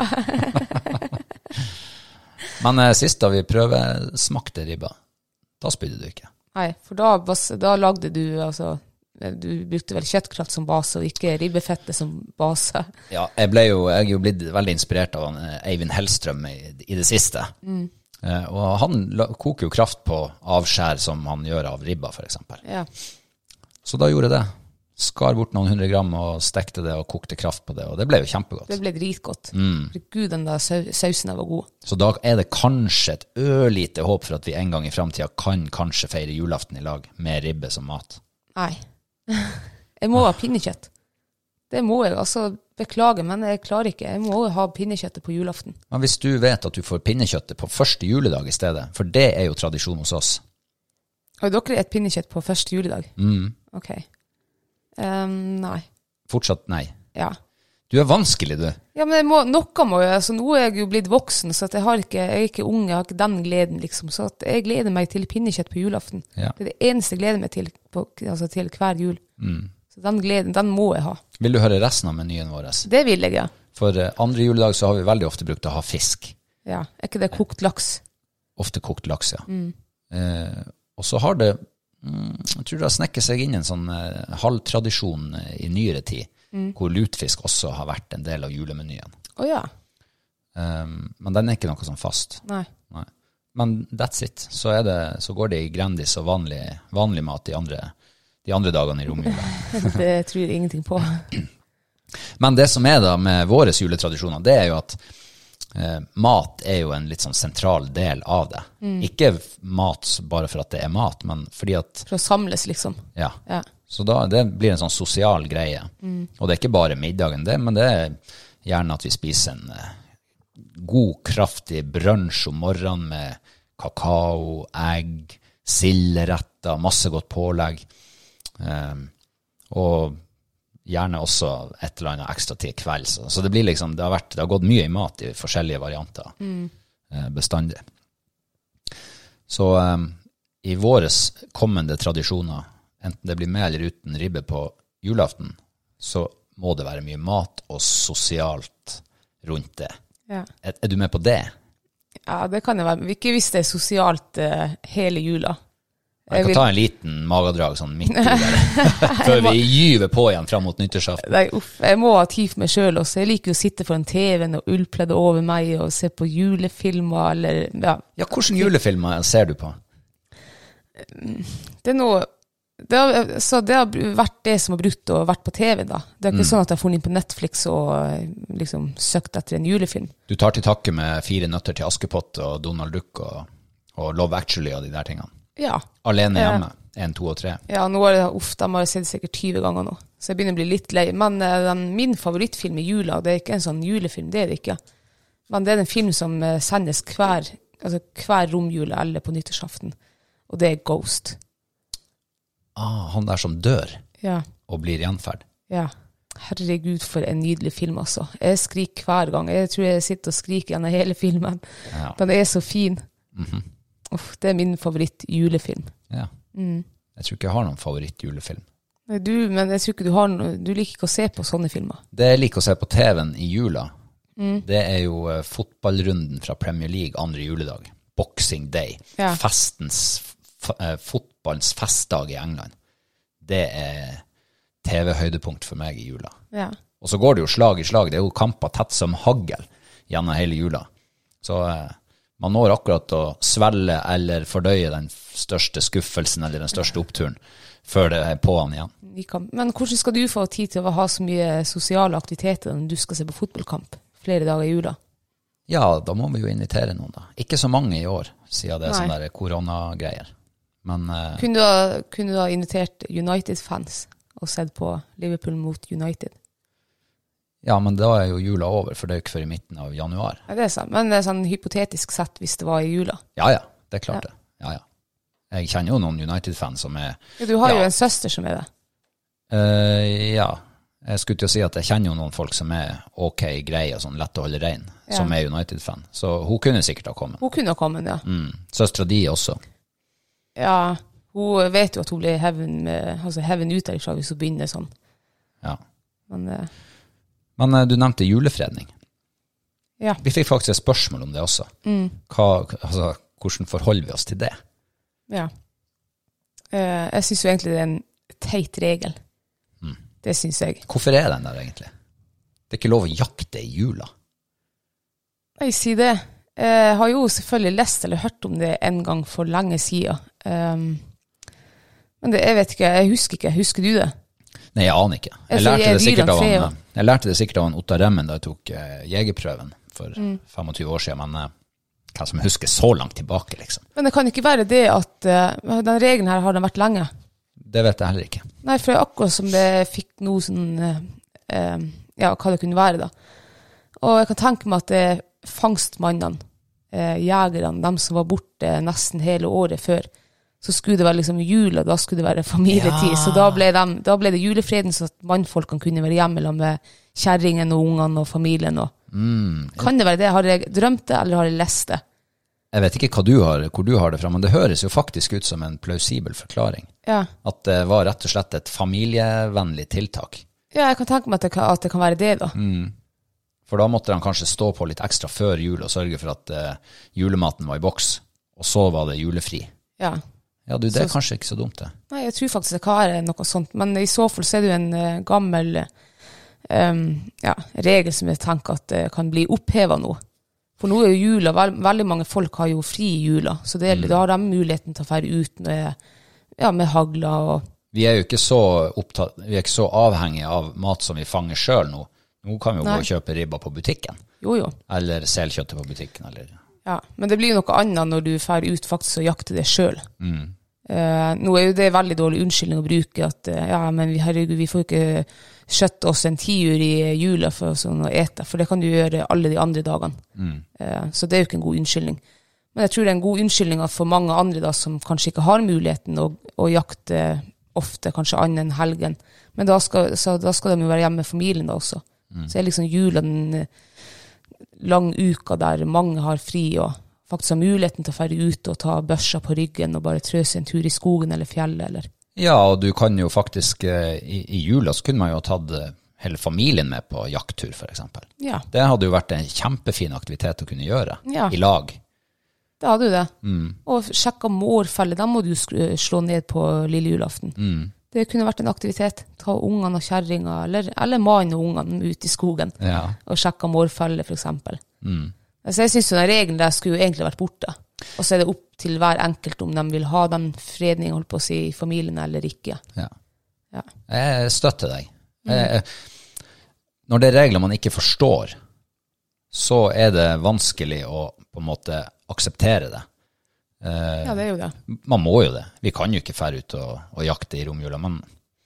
Men eh, sist da vi prøvesmakte ribba, da spydde du ikke.
Nei, for da, bas- da lagde du, altså, du brukte vel kjøttkraft som base, og ikke ribbefettet som base.
Ja, jeg ble jo, jeg er jo blitt veldig inspirert av han, eh, Eivind Hellstrøm i, i det siste. Eh, og han la, koker jo kraft på avskjær som han gjør av ribba, for eksempel.
Ja.
Så da gjorde jeg det. Skar bort noen hundre gram og stekte det og kokte kraft på det, og det ble jo kjempegodt.
Det ble dritgodt. For Gud, den der sau- sausen der var god.
Så da er det kanskje et ølite håp for at vi en gang i fremtiden kan kanskje feire julaften i lag med ribbe som mat.
Nei. Jeg må ha pinnekjøtt. Det må jeg, altså, beklager, men jeg klarer ikke. Jeg må ha pinnekjøttet på julaften.
Men hvis du vet at du får pinnekjøttet på første juledag i stedet, for det er jo tradisjon hos oss.
Har dere et pinnekjøtt på første juledag?
Mm.
Ok. Um, nei.
Fortsatt nei.
Ja.
Du er vanskelig, du.
Ja, men jeg må, noe må jeg, altså nå er jeg jo blitt voksen, så at jeg har ikke, jeg er ikke ung, jeg har ikke den gleden liksom, så at jeg gleder meg til pinnekjøtt på julaften.
Ja.
Det er det eneste jeg gleder meg til, på, altså til hver jul.
Mm.
Så den gleden, den må jeg ha.
Vil du høre resten av menyen vår?
Det vil jeg, ja.
For eh, andre juledag så har vi veldig ofte brukt å ha fisk.
Ja, er ikke det kokt laks?
Ofte kokt laks, ja. Eh, og så har det, mm, jeg tror det har snekket seg inn en sånn eh, halvtradisjon eh, i nyere tid, hvor lutfisk også har vært en del av julemenyen.
Åja,
Um, men den er ikke noe sånn fast.
nei.
Nei. Men that's it. Så, er det, så går det i Grandis og vanlig, vanlig mat de andre, de andre dagene i romjula.
Det tror jeg ingenting på.
Men det som er da med våre juletradisjoner, det er jo at eh, mat er jo en litt sånn sentral del av det. Ikke mat bare for at det er mat, men fordi at,
For å samles, liksom.
ja.
Ja.
Så da, det blir en sånn sosial greie. Og det er ikke bare middagen det, men det er gjerne at vi spiser en eh, god, kraftig brunch om morgenen med kakao, egg, silderetter, masse godt pålegg. Um, og gjerne også et eller annet ekstra til kveld. Så, så det blir liksom, det har vært, det har gått mye i mat i forskjellige varianter eh, bestandig. Så um, i våres kommende tradisjoner, enten det blir med eller uten ribbe på julaften, så må det være mye mat og sosialt rundt det.
Ja.
Er, er du med på det?
Ja, det kan det være. Men ikke hvis det er sosialt uh, hele jula.
Jeg kan
vil-
ta en liten magadrag sånn midt i der, før vi gyver på igjen frem mot nyttårsaften.
Nei, uff, jeg må ha tid for meg selv også. Jeg liker jo å sitte foran T V-en og ullpledd over meg og se på julefilmer, eller, ja.
Ja, hvordan julefilmer ser du på?
Det er noe, det har, så det har vært det som har brukt og vært på T V da. Det er ikke sånn at jeg har funnet inn på Netflix og eh, liksom søkt etter en julefilm.
Du tar til takke med Fire nøtter til Askepott og Donald Duck og, og Love Actually og de der tingene.
Ja.
Alene
Ja.
hjemme, en, to og tre.
Ja, nå er det, uff, de har jeg sett sikkert tyve ganger nå. Så jeg begynner å bli litt lei. Men eh, den, min favorittfilm i jula, det er ikke en sånn julefilm, det er det ikke. Men det er en film som eh, sendes hver, altså hver romjule eller på nyttårsaften. Og det er Ghost.
Ah, han der som dør
Ja,
og blir gjenferd.
ja. Herregud, for en nydelig film, altså. Jeg skriker hver gang. Jeg tror jeg sitter og skriker gjennom hele filmen.
Ja.
Den er så fin. Uff, det er min favoritt julefilm.
Ja. Jeg tror ikke jeg har noen favoritt julefilm.
Nei, du, men jeg tror ikke du har noe, du liker ikke å se på sånne filmer.
Det jeg liker å se på T V-en i jula, mm. det er jo uh, fotballrunden fra Premier League andre juledag. Boxing Day. Ja. Festens, f- uh, fotballens festdag i England. Det er T V-høydepunkt for meg i jula.
Ja.
Og så går det jo slag i slag. Det er jo kamper tett som hagl gjennom hele jula. Så uh, man når akkurat å svelge eller fordøye den største skuffelsen eller den største oppturen før det er på han igjen.
Men hvordan skal du få tid til å ha så mye sosiale aktiviteter når du skal se på fotballkamp flere dager i jula?
Ja, da må vi jo invitere noen da. Ikke så mange i år, siden det er sånne der koronagreier. Men, uh,
kunne, du ha, kunne du ha invitert United-fans og sett på Liverpool mot United?
Ja, men da er jo jula over, for det er jo ikke før i midten av januar.
Ja, det er sant. Men det er sånn hypotetisk sett hvis det var i jula.
Ja, ja. Det er klart ja. det. Ja, ja. Jeg kjenner jo noen United-fans som er...
Ja, du har
ja.
jo en søster som er det.
Uh, ja. Jeg skulle til å si at jeg kjenner jo noen folk som er ok, greie og sånn lett å holde rein, ja. som er United-fan. Så hun kunne sikkert ha kommet.
Hun kunne ha kommet, ja.
Mm. Søstra di også.
Ja, hun vet jo at hun blir heaven, med, altså heaven ut derifra hvis hun begynner sånn.
Ja.
Men... Uh,
Men uh, du nevnte julefredning.
Ja.
Vi fikk faktisk et spørsmål om det også.
Mm.
Hva, altså, hvordan forholder vi oss til det?
Ja. Uh, jeg synes jo egentlig det er en teit regel. Mm. Det synes jeg.
Hvorfor er den der egentlig? Det er ikke lov å jakte i jula.
Jeg sier det. Jeg har jo selvfølgelig lest eller hørt om det en gang for lenge siden. Um, men det, jeg vet ikke, jeg husker ikke. Husker du det?
Nei, jeg aner ikke. Jeg lærte det sikkert av han, jeg lærte det sikkert av han Ottar Remmen da jeg tok uh, jegerprøven for mm. tjuefem år siden, men uh, hva som jeg husker så langt tilbake, liksom.
Men det kan ikke være det at uh, den regelen her har den vært lenge.
Det vet jeg heller ikke. Nei,
for akkurat som det fikk noe sånn, uh, uh, ja, hva det kunne være da. Og jeg kan tenke meg at det er fangstmannene, uh, jegerne, de som var borte nesten hele året før, så skulle det være liksom jul, og da skulle det være familietid. Ja. Så da ble, de, da ble det julefreden, så at mannfolkene kunne være hjemme med kjerringen og ungene og familien. Og. Mm. Kan det være det? Har jeg drømt det, eller har jeg lest det?
Jeg vet ikke hva du har, hvor du har det fra, men det høres jo faktisk ut som en plausibel forklaring.
Ja.
At det var rett og slett et familievennlig tiltak.
Ja, jeg kan tenke meg at det kan, at det kan være det da.
Mm. For da måtte de kanskje stå på litt ekstra før jul og sørge for at uh, julematen var i boks, og så var det julefri.
Ja.
Ja, du, det er så, kanskje ikke så dumt det.
Nei, jeg tror faktisk det kan være noe sånt, men i så fall så er det jo en uh, gammel um, ja, regel som jeg tenker at uh, kan bli opphevet nå. For nå er jo jula, veld, veldig mange folk har jo fri i jula, så det, mm. da har de muligheten til å fære ut med, ja, med hagla og...
Vi er jo ikke så, opptatt, vi er ikke så avhengige av mat som vi fanger selv nå. Nå kan vi jo Nei. gå og kjøpe ribba på butikken.
Jo, jo.
Eller selkjøttet på butikken, eller...
Ja, men det blir jo noe annet når du færer ut faktisk og jakter det selv.
Mm.
Uh, nå er jo det veldig dårlig unnskyldning å bruke at, uh, ja, men vi, herregud, vi får ikke skjøtte oss en tiur i jula for sånn å ete, for det kan du gjøre alle de andre dagene.
Mm.
Uh, så det er jo ikke en god unnskyldning. Men jeg tror det er en god unnskyldning for mange andre da, som kanskje ikke har muligheten å, å jakte ofte, kanskje annet enn helgen. Men da skal, så, da skal de jo være hjemme med familien da også. Mm. Så er liksom jula den lang uka der mange har fri og faktisk har muligheten til å fære ut og ta børsa på ryggen og bare trøse en tur i skogen eller fjellet. Eller.
Ja, og du kan jo faktisk, i, i jula så kunne man jo tatt hele familien med på jakttur for eksempel.
Ja.
Det hadde jo vært en kjempefin aktivitet å kunne gjøre,
ja.
i lag.
Det hadde du det.
Mm.
Og sjekke mårfelle, da må du slå ned på lille julaften.
Mm.
Det kunne vært en aktivitet. Ta ungene og kjerringa, eller, eller mannen og ungene ut i skogen,
ja.
og sjekke mårfelle for eksempel.
Mm.
Så jeg synes jo den regelen der skulle jo egentlig vært borte. Og så er det opp til hver enkelt om de vil ha den fredningen holdt på å si i familien eller ikke.
Ja.
Ja.
Jeg støtter deg.
Mm.
Jeg, når det er regler man ikke forstår, så er det vanskelig å på en måte akseptere det. Uh,
ja, det er jo det.
Man må jo det. Vi kan jo ikke fære ut og, og jakte i romjula, men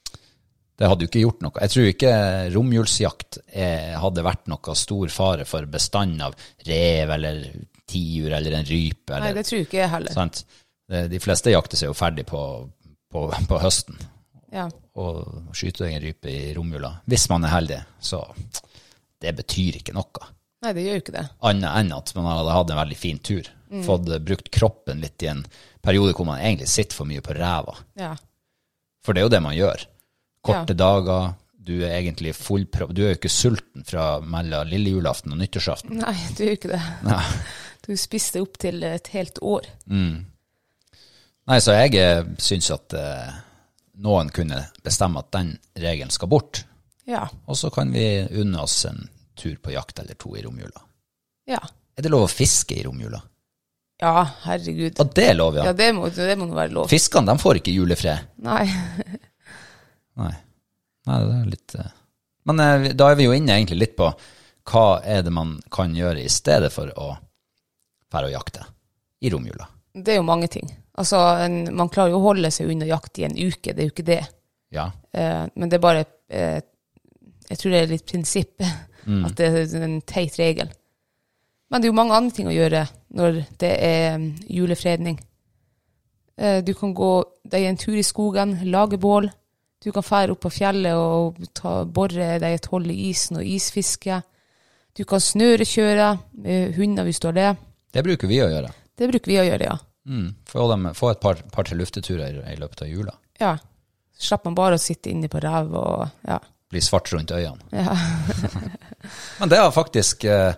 det hadde jo ikke gjort noe. Jeg tror ikke romjulsjakt er, hadde vært noe stor fare for bestand av rev eller tiur eller en rype. Eller,
Nei, det tror jeg ikke jeg heller.
Sant? De fleste jakter seg jo ferdig på, på, på høsten.
Ja.
Og skyter en rype i romjula. Hvis man er heldig, så det betyr ikke noe.
Nei, det gjør jo ikke det.
Annet enn at man hadde hatt en veldig fin tur. Mm. Fått brukt kroppen litt i en periode hvor man egentlig sitter for mye på ræva.
Ja.
For det er jo det man gjør. korte ja. dager, du er egentlig fullpropp, du er jo ikke sulten fra mellom lille julaften og nyttårsaften.
Nei, du er jo ikke det. Nei. Du spiste opp til et helt år.
Mm. Nei, så jeg synes at eh, noen kunne bestemme at den regelen skal bort.
Ja.
Og så kan vi unne oss en tur på jakt eller to i romjula.
Ja.
Er det lov å fiske i romjula?
Ja, herregud.
Og det er lov, ja.
Ja, det må, det må være lov.
Fiskene, de får ikke julefred.
Nei.
Nei. Nei, det er litt... Men eh, da er vi jo inne egentlig litt på hva er det man kan gjøre i stedet for å fære og jakte i romjula.
Det er jo mange ting. Altså, en, man klarer jo å holde seg under jakt i en uke, det er jo ikke det.
Ja.
Eh, men det er bare, eh, jeg tror det er litt prinsipp, mm. at det er en teit regel. Men det er jo mange andre ting å gjøre når det er julefredning. Eh, du kan gå deg en tur i skogen, lage bål. Du kan fære opp på fjellet og ta, borre deg et hold i isen og isfiske. Du kan snørekjøre med hunder hvis du har det.
Det bruker vi å gjøre.
Det bruker vi å gjøre, ja.
Mm. Få, dem, få et par, par til lufteturer i løpet av jula.
Ja, så slipper man bare å sitte inne på rev og, ja.
Bli svart rundt øynene.
Ja.
Men det er faktisk, eh,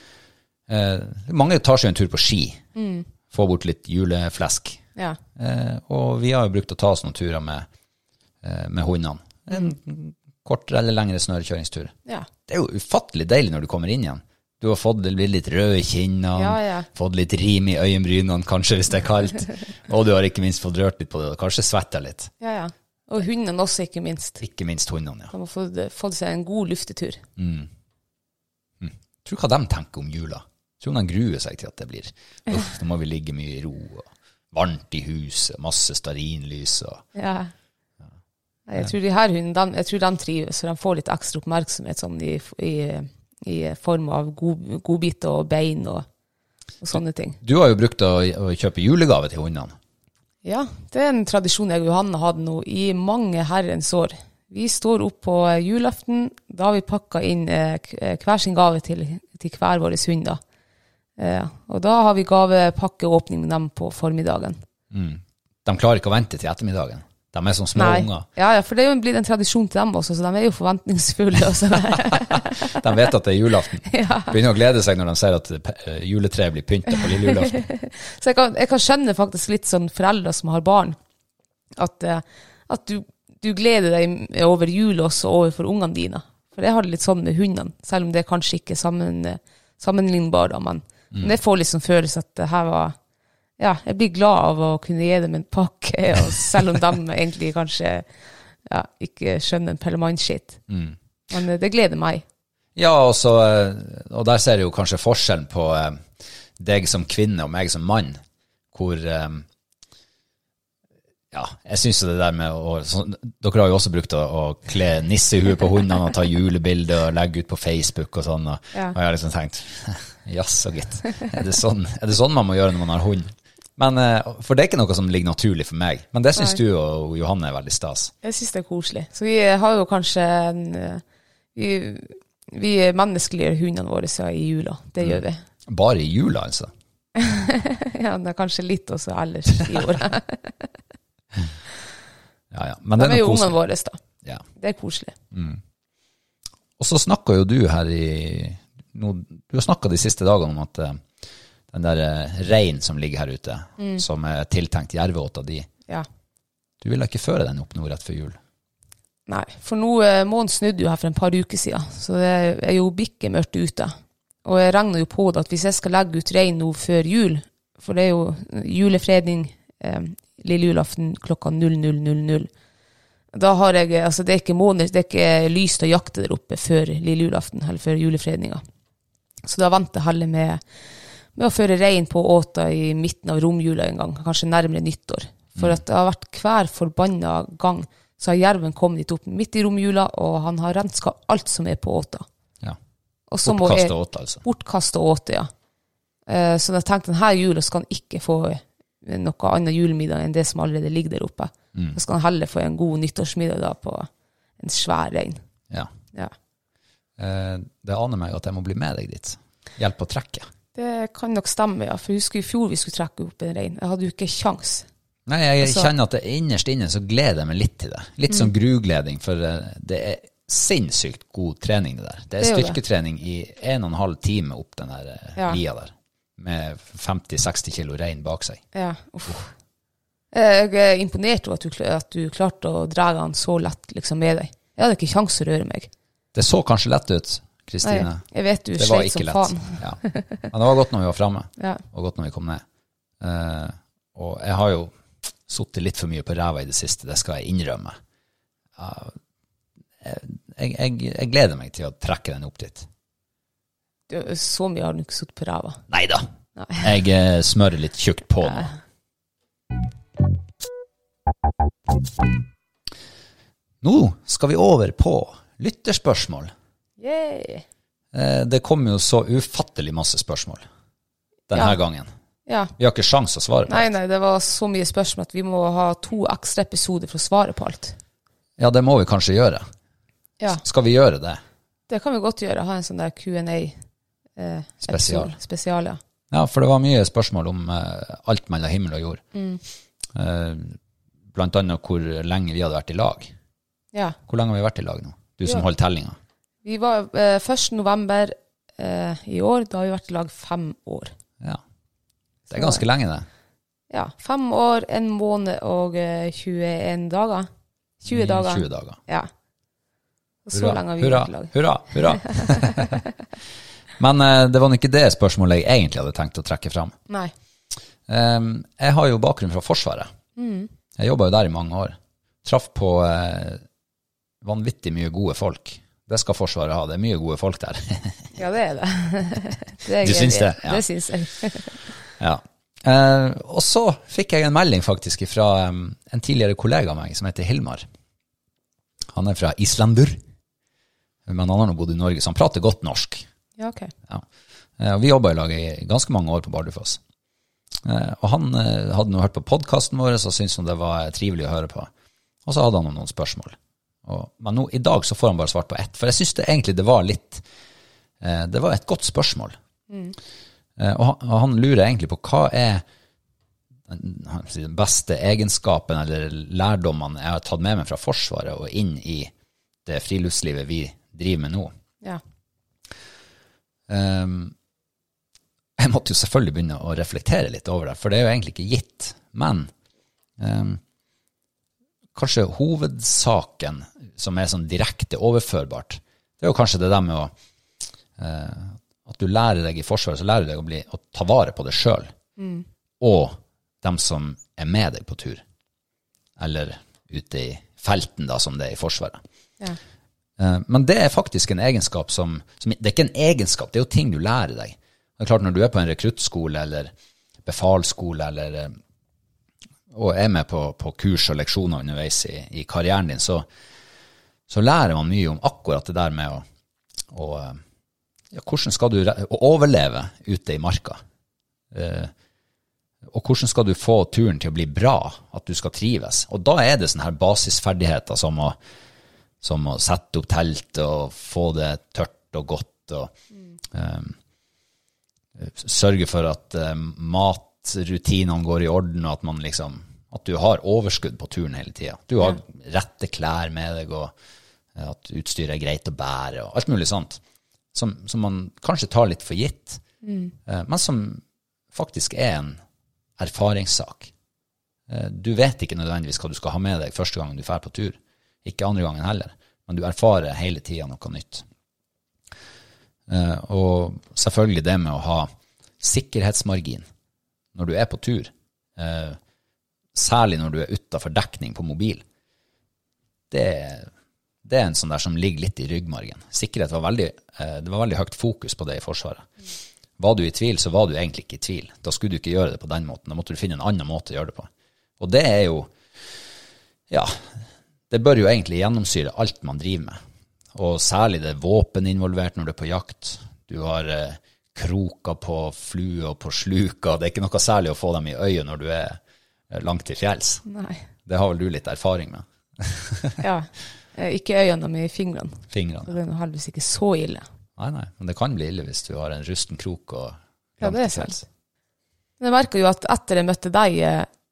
eh, mange tar seg en tur på ski. Mm. Få bort litt juleflesk.
Ja.
Eh, og vi har jo brukt å ta oss noen turer med, eh, med hundene. En kortere eller lengre snørekjøringstur.
Ja.
Det er jo ufattelig deilig når du kommer inn igjen. Du har fått litt røde i kinnene,
ja, ja.
fått litt rim i øyenbrynene, kanskje hvis det er kaldt, og du har ikke minst fått rørt litt på det, og kanskje svettet litt.
Ja, ja. Og hundene også, ikke minst.
Ikke minst hundene, ja.
De har fått, fått seg en god luftetur.
Mm. Mm. Tror hva de tenker om jula. Tror de gruer seg til at det blir, uff, nå må vi ligge mye i ro, og varmt i huset, masse stearinlys. Og...
Ja. ja. Jeg tror de her hundene, jeg tror de trives, så de får litt ekstra oppmerksomhet sånn i... i i form av god, godbiter og bein og, og sånne ting.
Du har jo brukt å, å kjøpe julegave til hundene.
Ja, det er en tradisjon jeg og Johanna hadde nå i mange herrens år. Vi står opp på julaften, da har vi pakket inn eh, hver sin gave til, til hver våre hunder. Eh, og da har vi gavepakkeåpning med dem på formiddagen.
Mm. De klarer ikke å vente til ettermiddagen. De er som små
Nei.
unger.
Ja, ja, for det er jo blitt en tradisjon til dem også, så de er jo forventningsfulle. Også.
De vet at det er julaften. Ja. Begynner å glede seg når de ser at juletreet blir pyntet på lille julaften.
Så jeg kan, jeg kan skjønne faktisk litt sånn foreldre som har barn, at, at du, du gleder deg over jul også overfor ungene dine. For jeg har det litt sånn med hundene, selv om det kanskje ikke er sammen, sammenlignbart, men, mm. men jeg får liksom følelse at det her var... Ja, jeg blir glad av å kunne gi dem en pakke, og selv om de egentlig kanskje ja, ikke skjønner en pellemannskitt. Mm. Men det gleder meg.
Ja, og, så, og der ser jeg jo kanskje forskjellen på eh, deg som kvinne og meg som mann, hvor eh, ja, jeg synes det der med å, så, dere har jo også brukt å, å kle nissehue på hundene og ta julebilder og legge ut på Facebook og sånn, og, ja. og jeg har liksom tenkt, jaså gitt, er det, sånn, er det sånn man må gjøre når man har hund? Men, for det er ikke noe som ligger naturlig for meg. Men det synes Nei. Du og Johanne er veldig stas.
Jeg synes det er koselig. Så vi har jo kanskje en, vi, vi menneskeliggjør hundene våre så i jula. Det mm. gjør vi.
Bare i jula, altså?
Ja, det er kanskje litt også ellers i året.
ja, ja. Men det er,
er jo
koselig.
Ungene våre da.
Ja.
Det er koselig.
Mm. Og så snakker jo du her i... No, du har snakket de siste dagene om at... Den der rein som ligger her ute, mm. som er tiltenkt jerveåta di.
Ja.
Du vil ikke føre den opp nå rett før jul?
Nei, for nå månen snudde jo her for en par uker siden, så det er jo bikke mørkt ute. Og jeg regner jo på det at hvis jeg skal legge ut rein nå før jul, for det er jo julefredning, eh, lille julaften klokka null null null null, da har jeg, altså det er ikke måned, det er ikke lyst å jakte der oppe før lille julaften, eller før julefredninga. Så da venter jeg heller med med å føre rein på åta i midten av romjula en gang, kanskje nærmere nyttår. For at det har vært hver forbannet gang, så har jerven kommet dit opp midt i romjula, og han har rensket alt som er på åta.
Ja,
bortkastet
åta altså.
Bortkastet åta, ja. Uh, så jeg tenkte, denne jula skal han ikke få noe annet julemiddag enn det som allerede ligger der oppe. Mm. Så skal han heller få en god nyttårsmiddag da på en svær rein.
Ja.
ja.
Uh, det aner meg at jeg må bli med deg dit. Hjelp å trekke.
Det kan nok stemme, ja. For jeg husker i fjor vi skulle trekke opp en rein. Jeg hadde jo ikke sjans.
Nei, jeg
Altså-
kjenner at det innerst inne så gleder jeg meg litt til det. Litt sånn grugleding, for eh, det er sinnssykt god trening det der. Det er
Det er jo det.
styrketrening i en og en halv time opp den der eh,
Ja.
lia der, med femti til seksti kilo rein bak seg.
Ja, uff. Jeg er imponert over at du, kl- at du klarte å dra han så lett liksom, med deg. Jeg hadde ikke sjans å røre meg.
Det så kanskje lett ut,
Nei,
Kristine.
jeg vet du
Det var
sleit
ikke
som
lett.
faen.
Ja. Men det var godt når vi var fremme,
Ja.
og godt når vi kom ned. Eh, og jeg har jo suttet litt for mye på ræva i det siste, det skal jeg innrømme. Ja, jeg, jeg, jeg gleder meg til å trekke den opp dit.
Du- Så mye har du ikke suttet på ræva.
Neida,
Nei.
jeg eh, smører litt tjukt på nå. Nå skal vi over på lytterspørsmål.
Yay.
Eh, det kommer jo så ufattelig masse spørsmål denne
Ja.
gangen.
Ja.
Vi har ikke sjans å svare på
Nei,
alt.
nei, det var så mye spørsmål at vi må ha to ekstra episoder for å svare på alt.
Ja, det må vi kanskje gjøre.
Ja,
Skal vi gjøre det?
det kan vi godt gjøre. Ha en sånn der Q and A eh,
Spesial.
episode. Spesial, ja.
Ja, for det var mye spørsmål om eh, alt mellom himmel og jord. Eh, blant annet hvor lenge vi hadde vært i lag.
Ja.
Hvor lenge har vi vært i lag nå? Du som
Ja.
holder tellinga.
Vi var eh, første november eh, i år, da har vi vært i lag fem år.
Ja. Det er ganske lenge, det.
Ja, fem år, en måned og eh, tjueen dager. tjue dager.
tjue dager.
Ja. Og så
Hurra,
lenge har vi
hurra,
vært i lag.
hurra, hurra. Men eh, det var nok ikke det spørsmålet jeg egentlig hadde tenkt å trekke fram.
Nei.
Um, jeg har jo bakgrunn fra Forsvaret. Jeg jobbet jo der i mange år. Traff på eh, vanvittig mye gode folk. Det skal Forsvaret ha, det er mye gode folk der.
Ja, det er det. det er
Du
jeg
syns
enig i.
det? Ja.
Det syns jeg.
Ja. Eh, og så fikk jeg en melding faktisk fra um, en tidligere kollega av meg som heter Hilmar. Han er fra Islandur, men han har nå bodd i Norge, så han prater godt norsk.
Ja, ok.
Ja. Eh, og vi jobbet i lag i ganske mange år på Bardufoss. Eh, og han eh, hadde nå hørt på podcasten vår, så syntes han det var trivelig å høre på. Og så hadde han noen spørsmål. Og, men nå, i dag så får han bare svart på ett, for jeg synes det egentlig det var litt, eh, det var et godt spørsmål. Eh, og, han, og han lurer egentlig på hva er den, han sier, den beste egenskapen eller lærdommene jeg har tatt med meg fra Forsvaret og inn i det friluftslivet vi driver med nå.
Ja.
Um, jeg måtte jo selvfølgelig begynne å reflektere litt over det, for det er jo egentlig ikke gitt. Men um, kanskje hovedsaken som er sånn direkte overførbart, det er jo kanskje det der med å uh, at du lærer deg i Forsvaret, så lærer du deg å, bli, å ta vare på deg selv, mm. og dem som er med deg på tur, eller ute i felten da, som det er i Forsvaret.
Ja.
Uh, men det er faktisk en egenskap som, som, det er ikke en egenskap, det er jo ting du lærer deg. Det er klart når du er på en rekruttskole eller befalsskole eller, og er med på, på kurs og leksjoner underveis i, i karrieren din, så, så lærer man mye om akkurat det der med å, å ja, hvordan skal du å overleve ute i marka. Eh, og hvordan skal du få turen til å bli bra, at du skal trives. Og da er det sånne her basisferdigheter som å, som å sette opp telt og få det tørt og godt og um, sørge for at um, matrutinene går i orden, og at man liksom, at du har overskudd på turen hele tiden. Du har rette klær med deg, og uh, at utstyret er greit å bære, og alt mulig sånt. Som, som man kanskje tar litt for gitt, mm. uh, men som faktisk er en erfaringssak. Uh, du vet ikke nødvendigvis hva du skal ha med deg første gangen du fer på tur. Ikke andre gangen heller, men du erfarer hele tiden noe nytt. Uh, og selvfølgelig det med å ha sikkerhetsmargin når du er på tur, uh, særlig når du er utenfor dekning på mobil, det, det er en sånn der som ligger litt i ryggmargen. Sikkerhet var veldig, uh, det var veldig høyt fokus på det i Forsvaret. Var du i tvil, så var du egentlig ikke i tvil. Da skulle du ikke gjøre det på den måten. Da måtte du finne en annen måte å gjøre det på. Og det er jo, ja, det bør jo egentlig gjennomsyre alt man driver med. Og særlig det er våpen involvert når du er på jakt. Du har eh, kroker på flue og på sluka. Det er ikke noe særlig å få dem i øyet når du er eh, langt til fjells.
Nei.
Det har vel du litt erfaring med.
Ja, eh, ikke øynene, men i fingrene.
Fingrene.
Så det er heldigvis ikke så ille.
Nei, nei, men det kan bli ille hvis du har en rusten krok og
Ja,
langt
det er
til fjells.
sant. Men jeg merker jo at etter jeg møtte deg, eh,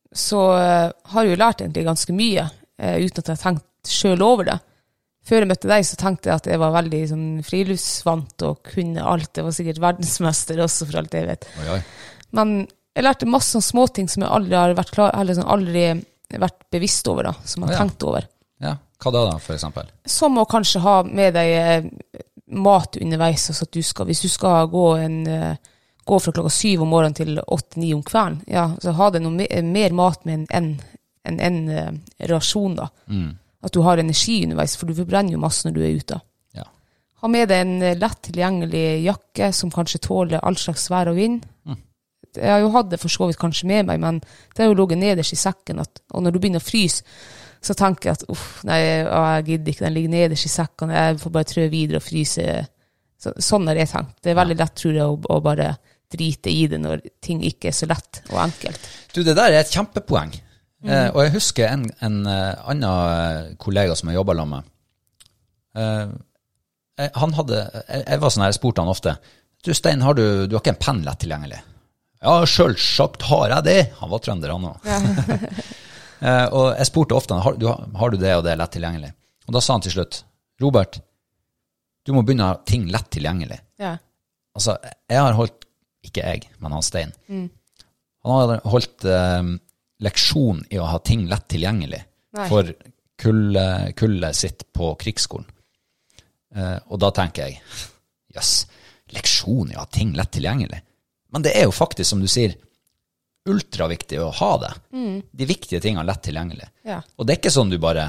så uh, har jeg jo lært egentlig ganske mye, uh, uten at jeg har tenkt selv over det. Før jeg møtte deg, så tenkte jeg at jeg var veldig sånn, friluftsvant og kunne alt. Jeg var sikkert verdensmester også, for alt det jeg vet.
Oi, oi.
Men jeg lærte masse sånne småting som jeg aldri har vært, klar, eller sånn, aldri vært bevisst over, da, som jeg har
ja. tenkt
over.
Ja, hva da, da, for eksempel?
Som å kanskje ha med deg eh, mat underveis, altså at du skal, hvis du skal gå, en, eh, gå fra klokka syv om morgenen til åtte, ni om kvelden, ja, så ha det noe mer, mer mat med en, en, en, en uh, rasjon da. Mm. At du har energi underveis, for du forbrenner jo masse når du er ute. Ja. Ha med deg en lett tilgjengelig jakke som kanskje tåler all slags vær og vind. Mm. Jeg har jo hatt det for så vidt kanskje med meg, men det har jo ligget nederst i sekken, at, og når du begynner å fryse, så tenker jeg at uff, nei, jeg gidder ikke, den ligger nederst i sekken, jeg får bare trø videre og fryse. Så, sånn har jeg tenkt. Det er veldig lett, tror jeg, å, å bare drite i det når ting ikke er så lett og enkelt.
Du, det der er et kjempepoeng. Mm. Eh, og jeg husker en, en uh, annen kollega som jeg jobbet med. Uh, han hadde, jeg, jeg var sånn her, jeg spurte han ofte, du Stein, har du, du har ikke en penn lett tilgjengelig? Ja, selvsagt har jeg det. Han var trønder, han også. Ja. uh, og jeg spurte ofte, har du, har du det og det lett tilgjengelig? Og da sa han til slutt, Robert, du må begynne å ha ting lett tilgjengelig. Ja. Altså, jeg har holdt, ikke jeg, men han Stein, mm. han har holdt... Uh, leksjon i å ha ting lett tilgjengelig Nei. For kullet, kullet sitt på krigsskolen. Uh, og da tenker jeg, jøss, leksjon i å ha ting lett tilgjengelig. Men det er jo faktisk, som du sier, ultraviktig å ha det. Mm. De viktige tingene lett tilgjengelig. Ja. Og det er ikke sånn du bare,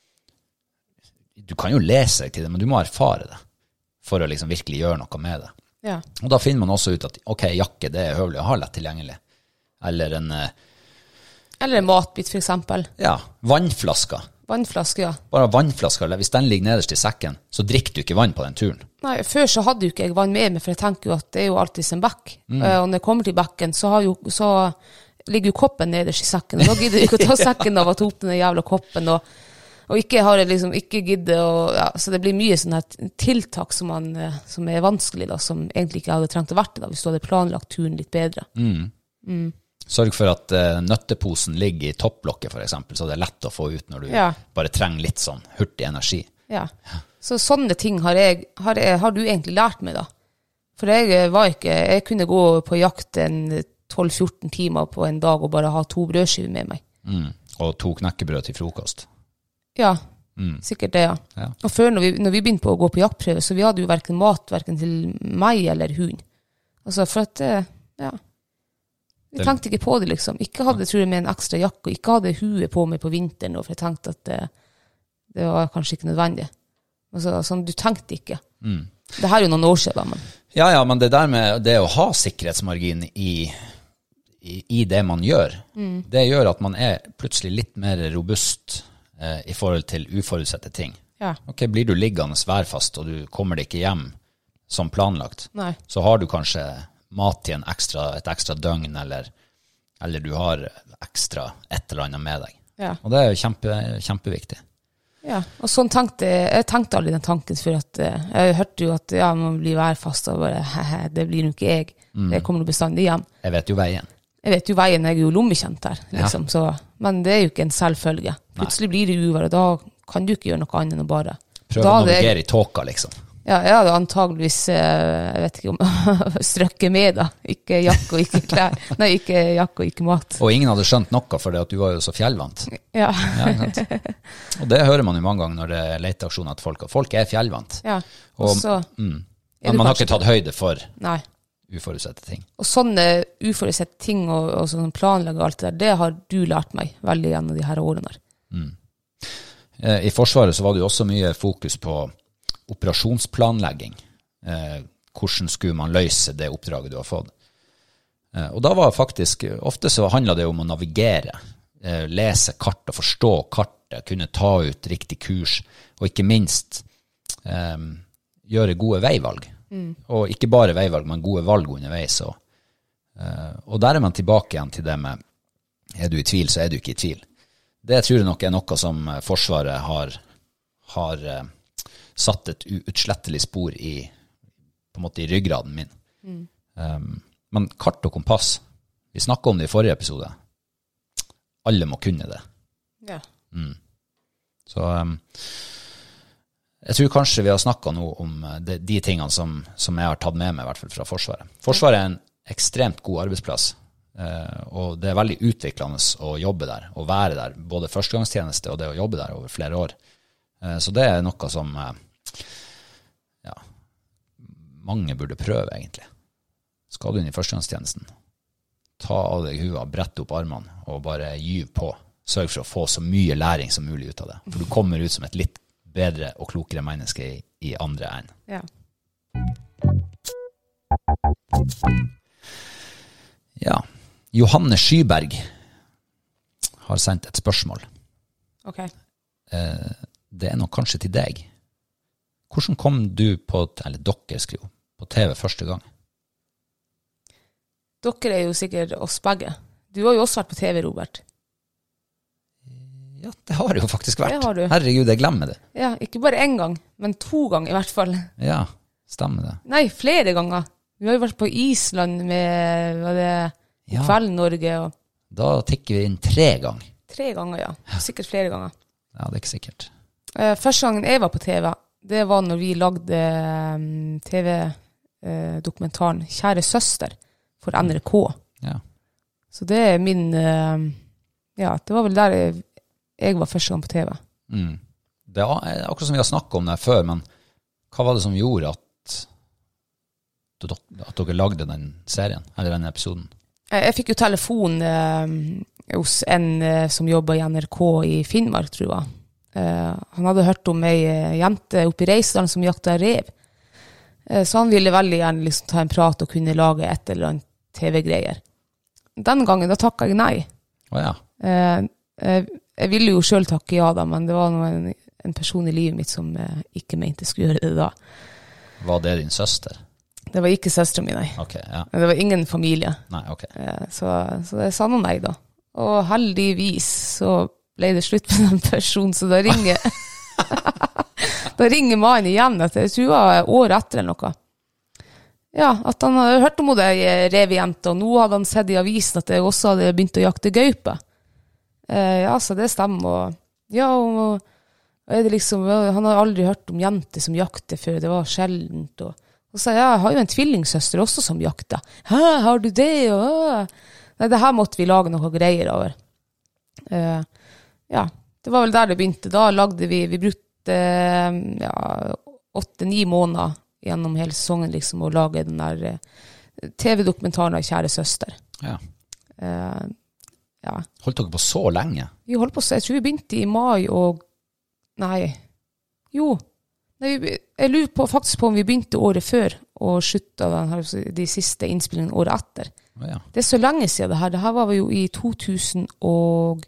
du kan jo lese deg til det, men du må erfare det for å liksom virkelig gjøre noe med det. Ja. Og da finner man også ut at, ok, jakke, det er høvelig å ha lett tilgjengelig. Eller en...
Eller en matbit, for eksempel.
Ja, vannflasker.
Vannflasker, ja.
Bare vannflasker, eller hvis den ligger nederst i sekken, så drikker du ikke vann på den turen.
Nei, før så hadde jo ikke jeg vann med meg, for jeg tenker jo at det er jo alltid en bekk. Mm. Og når jeg kommer til bekken, så, har jo, så ligger jo koppen nederst i sekken. Og da gidder jeg ikke å ta sekken av å ta opp den jævla koppen, og, og ikke har jeg liksom, ikke gidder, og, ja, så det blir mye sånne her tiltak som, man, som er vanskelig da, som egentlig ikke hadde trengt å vært det da, hvis du hadde planlagt turen litt bedre.
Mm. Mm. Sørg for at uh, nøtteposen ligger i topplokket, for eksempel, så det er lett å få ut når du ja. Bare trenger litt sånn hurtig energi.
Ja, så sånne ting har, jeg, har, jeg, har du egentlig lært meg da. For jeg var ikke, jeg kunne gå på jakt en tolv fjorten timer på en dag og bare ha to brødskiver med meg.
Mm. Og to knekkebrød til frokost.
Ja, mm. sikkert det, ja. ja. Og før når vi, når vi begynte på å gå på jaktprøve, så vi hadde jo hverken mat, hverken til meg eller hund. Altså for at, ja... Jeg tenkte ikke på det, liksom. Ikke hadde, tror jeg, med en ekstra jakke, og ikke hadde huet på meg på vinteren, for jeg tenkte at det, det var kanskje ikke nødvendig. Altså, sånn, du tenkte ikke. Mm. Det her er jo noen år siden, men...
Ja, ja, men det der med det å ha sikkerhetsmargin i, i, i det man gjør, mm. det gjør at man er plutselig litt mer robust eh, i forhold til uforutsette ting. Ja. Ok, blir du liggende værfast, og du kommer deg ikke hjem som planlagt, Nei. Så har du kanskje... mat til en ekstra, et ekstra døgn, eller, eller du har ekstra et eller annet med deg. Ja. Og det er jo kjempe, kjempeviktig.
Ja, og sånn tenkte jeg, jeg tenkte aldri den tanken, for at jeg hørte jo at ja, man blir værfast, og bare, hehe, det blir jo ikke jeg. Mm. Jeg kommer jo bestandig hjem.
Jeg vet jo veien.
Jeg vet jo veien, jeg er jo lommekjent her, liksom, ja. Så, men det er jo ikke en selvfølge. Plutselig Nei. Blir det uvær, og da kan du ikke gjøre noe annet enn å bare...
Prøve å navigere jeg... i tåka, liksom.
Ja, jeg hadde antageligvis, jeg vet ikke om, strøkket med da. Ikke jakke og ikke klær. Nei, ikke jakke og ikke mat.
Og ingen hadde skjønt noe, for det at du var jo så fjellvant.
Ja.
Ja, og det hører man jo mange ganger når det er leteaksjoner at folk, folk er fjellvant. Ja, og så... Mm, men man har ikke tatt høyde for Nei. Uforutsette ting.
Og sånne uforutsette ting og, og sånn planlegge og alt det der, det har du lært meg veldig gjennom de her årene der.
Mm. I Forsvaret så var det jo også mye fokus på operasjonsplanlegging. Eh, hvordan skulle man løse det oppdraget du har fått? Eh, og da var faktisk, ofte så handlet det om å navigere, eh, lese kart og forstå kartet, kunne ta ut riktig kurs, og ikke minst eh, gjøre gode veivalg. Mm. Og ikke bare veivalg, men gode valg underveis. Og, eh, og der er man tilbake igjen til det med, er du i tvil, så er du ikke i tvil. Det tror jeg nok er noe som Forsvaret har, har eh, satt et utslettelig spor i, på en måte i ryggraden min. Mm. Um, men kart og kompass, vi snakket om det i forrige episode, alle må kunne det.
Ja.
Mm. Så um, jeg tror kanskje vi har snakket nå om de, de tingene som, som jeg har tatt med meg, i hvert fall fra Forsvaret. Forsvaret er en ekstremt god arbeidsplass, uh, og det er veldig utviklende å jobbe der, å være der, både førstegangstjeneste og det å jobbe der over flere år. Uh, så det er noe som uh, ja, mange burde prøve, egentlig. Skal du inn i førstegangstjenesten, ta av deg hua, brette opp armene og bare gyv på. Sørg for å få så mye læring som mulig ut av det. For du kommer ut som et litt bedre og klokere menneske i, i andre enden.
Ja.
Ja. Johanne Skyberg har sendt et spørsmål.
Ok.
Eh, det er nok kanskje til deg. Hvordan kom du på, eller dere skriver, på T V første gang?
Dere er jo sikkert oss begge. Du har jo også vært på T V, Robert.
Ja, det har det jo faktisk vært.
Det har du.
Herregud, jeg glemmer det.
Ja, ikke bare en gang, men to ganger i hvert fall.
Ja, stemmer det.
Nei, flere ganger. Vi har jo vært på Island med, hva det er,
Ja.
Kveld Norge, og
Da tikker vi inn tre ganger.
tre ganger, ja. Sikkert flere ganger.
Ja, det er ikke sikkert.
Eh, første gangen jeg var på T V, det var når vi lagde um, T V-dokumentaren Kjære søster for N R K.
Ja.
Så det er min, uh, ja, det var vel der jeg, jeg var første gang på T V.
Mm. Det er akkurat som vi har snakket om det før, men hva var det som gjorde at, at dere lagde den serien, eller den episoden?
Jeg fikk jo telefon uh, hos en uh, som jobber i N R K i Finnmark, tror jeg. Uh, han hadde hørt om ei uh, jente oppe i Reisdalen som jakta rev. Uh, så han ville veldig gjerne liksom ta en prat og kunne lage et eller annet T V-greier. Den gangen, da takket jeg nei.
Å ja.
Uh, uh, jeg ville jo selv takke ja da, men det var en, en person i livet mitt som uh, ikke mente jeg skulle gjøre det da.
Var det din søster?
Det var ikke søsteren min, nei.
Ok, ja.
Det var ingen familie.
Nei, ok.
Uh, så, så det sa noe nei da. Og heldigvis så ble det slutt med den personen, så da ringer da ringer mannen igjen, at jeg tror det var året etter eller noe. Ja, at han hadde hørt om det revjente, og nå hadde han sett i avisen at jeg også hadde begynt å jakte gaupe. Eh, ja, så det stemmer. Og, ja, og, og er det liksom, han har aldri hørt om jenter som jakter før, det var sjeldent. Og, og så ja, jeg har jo en tvillingsøster også som jakter. Hæ, har du det? Og, nei, det her måtte vi lage noe greier over. Eh, ja, det var vel der det begynte. Da lagde vi, vi brukte ja, åtte-ni måneder gjennom hele sesongen liksom, å lage den der uh, T V-dokumentaren av Kjære søster.
Ja.
Uh, ja.
Holdt dere på så lenge?
Vi holdt på, jeg tror vi begynte i mai og nei, jo nei, jeg lurer på, faktisk på om vi begynte året før og sluttet den her, de siste innspillingene året etter.
Ja.
Det er så lenge siden det her. Det her var vi jo i to tusen og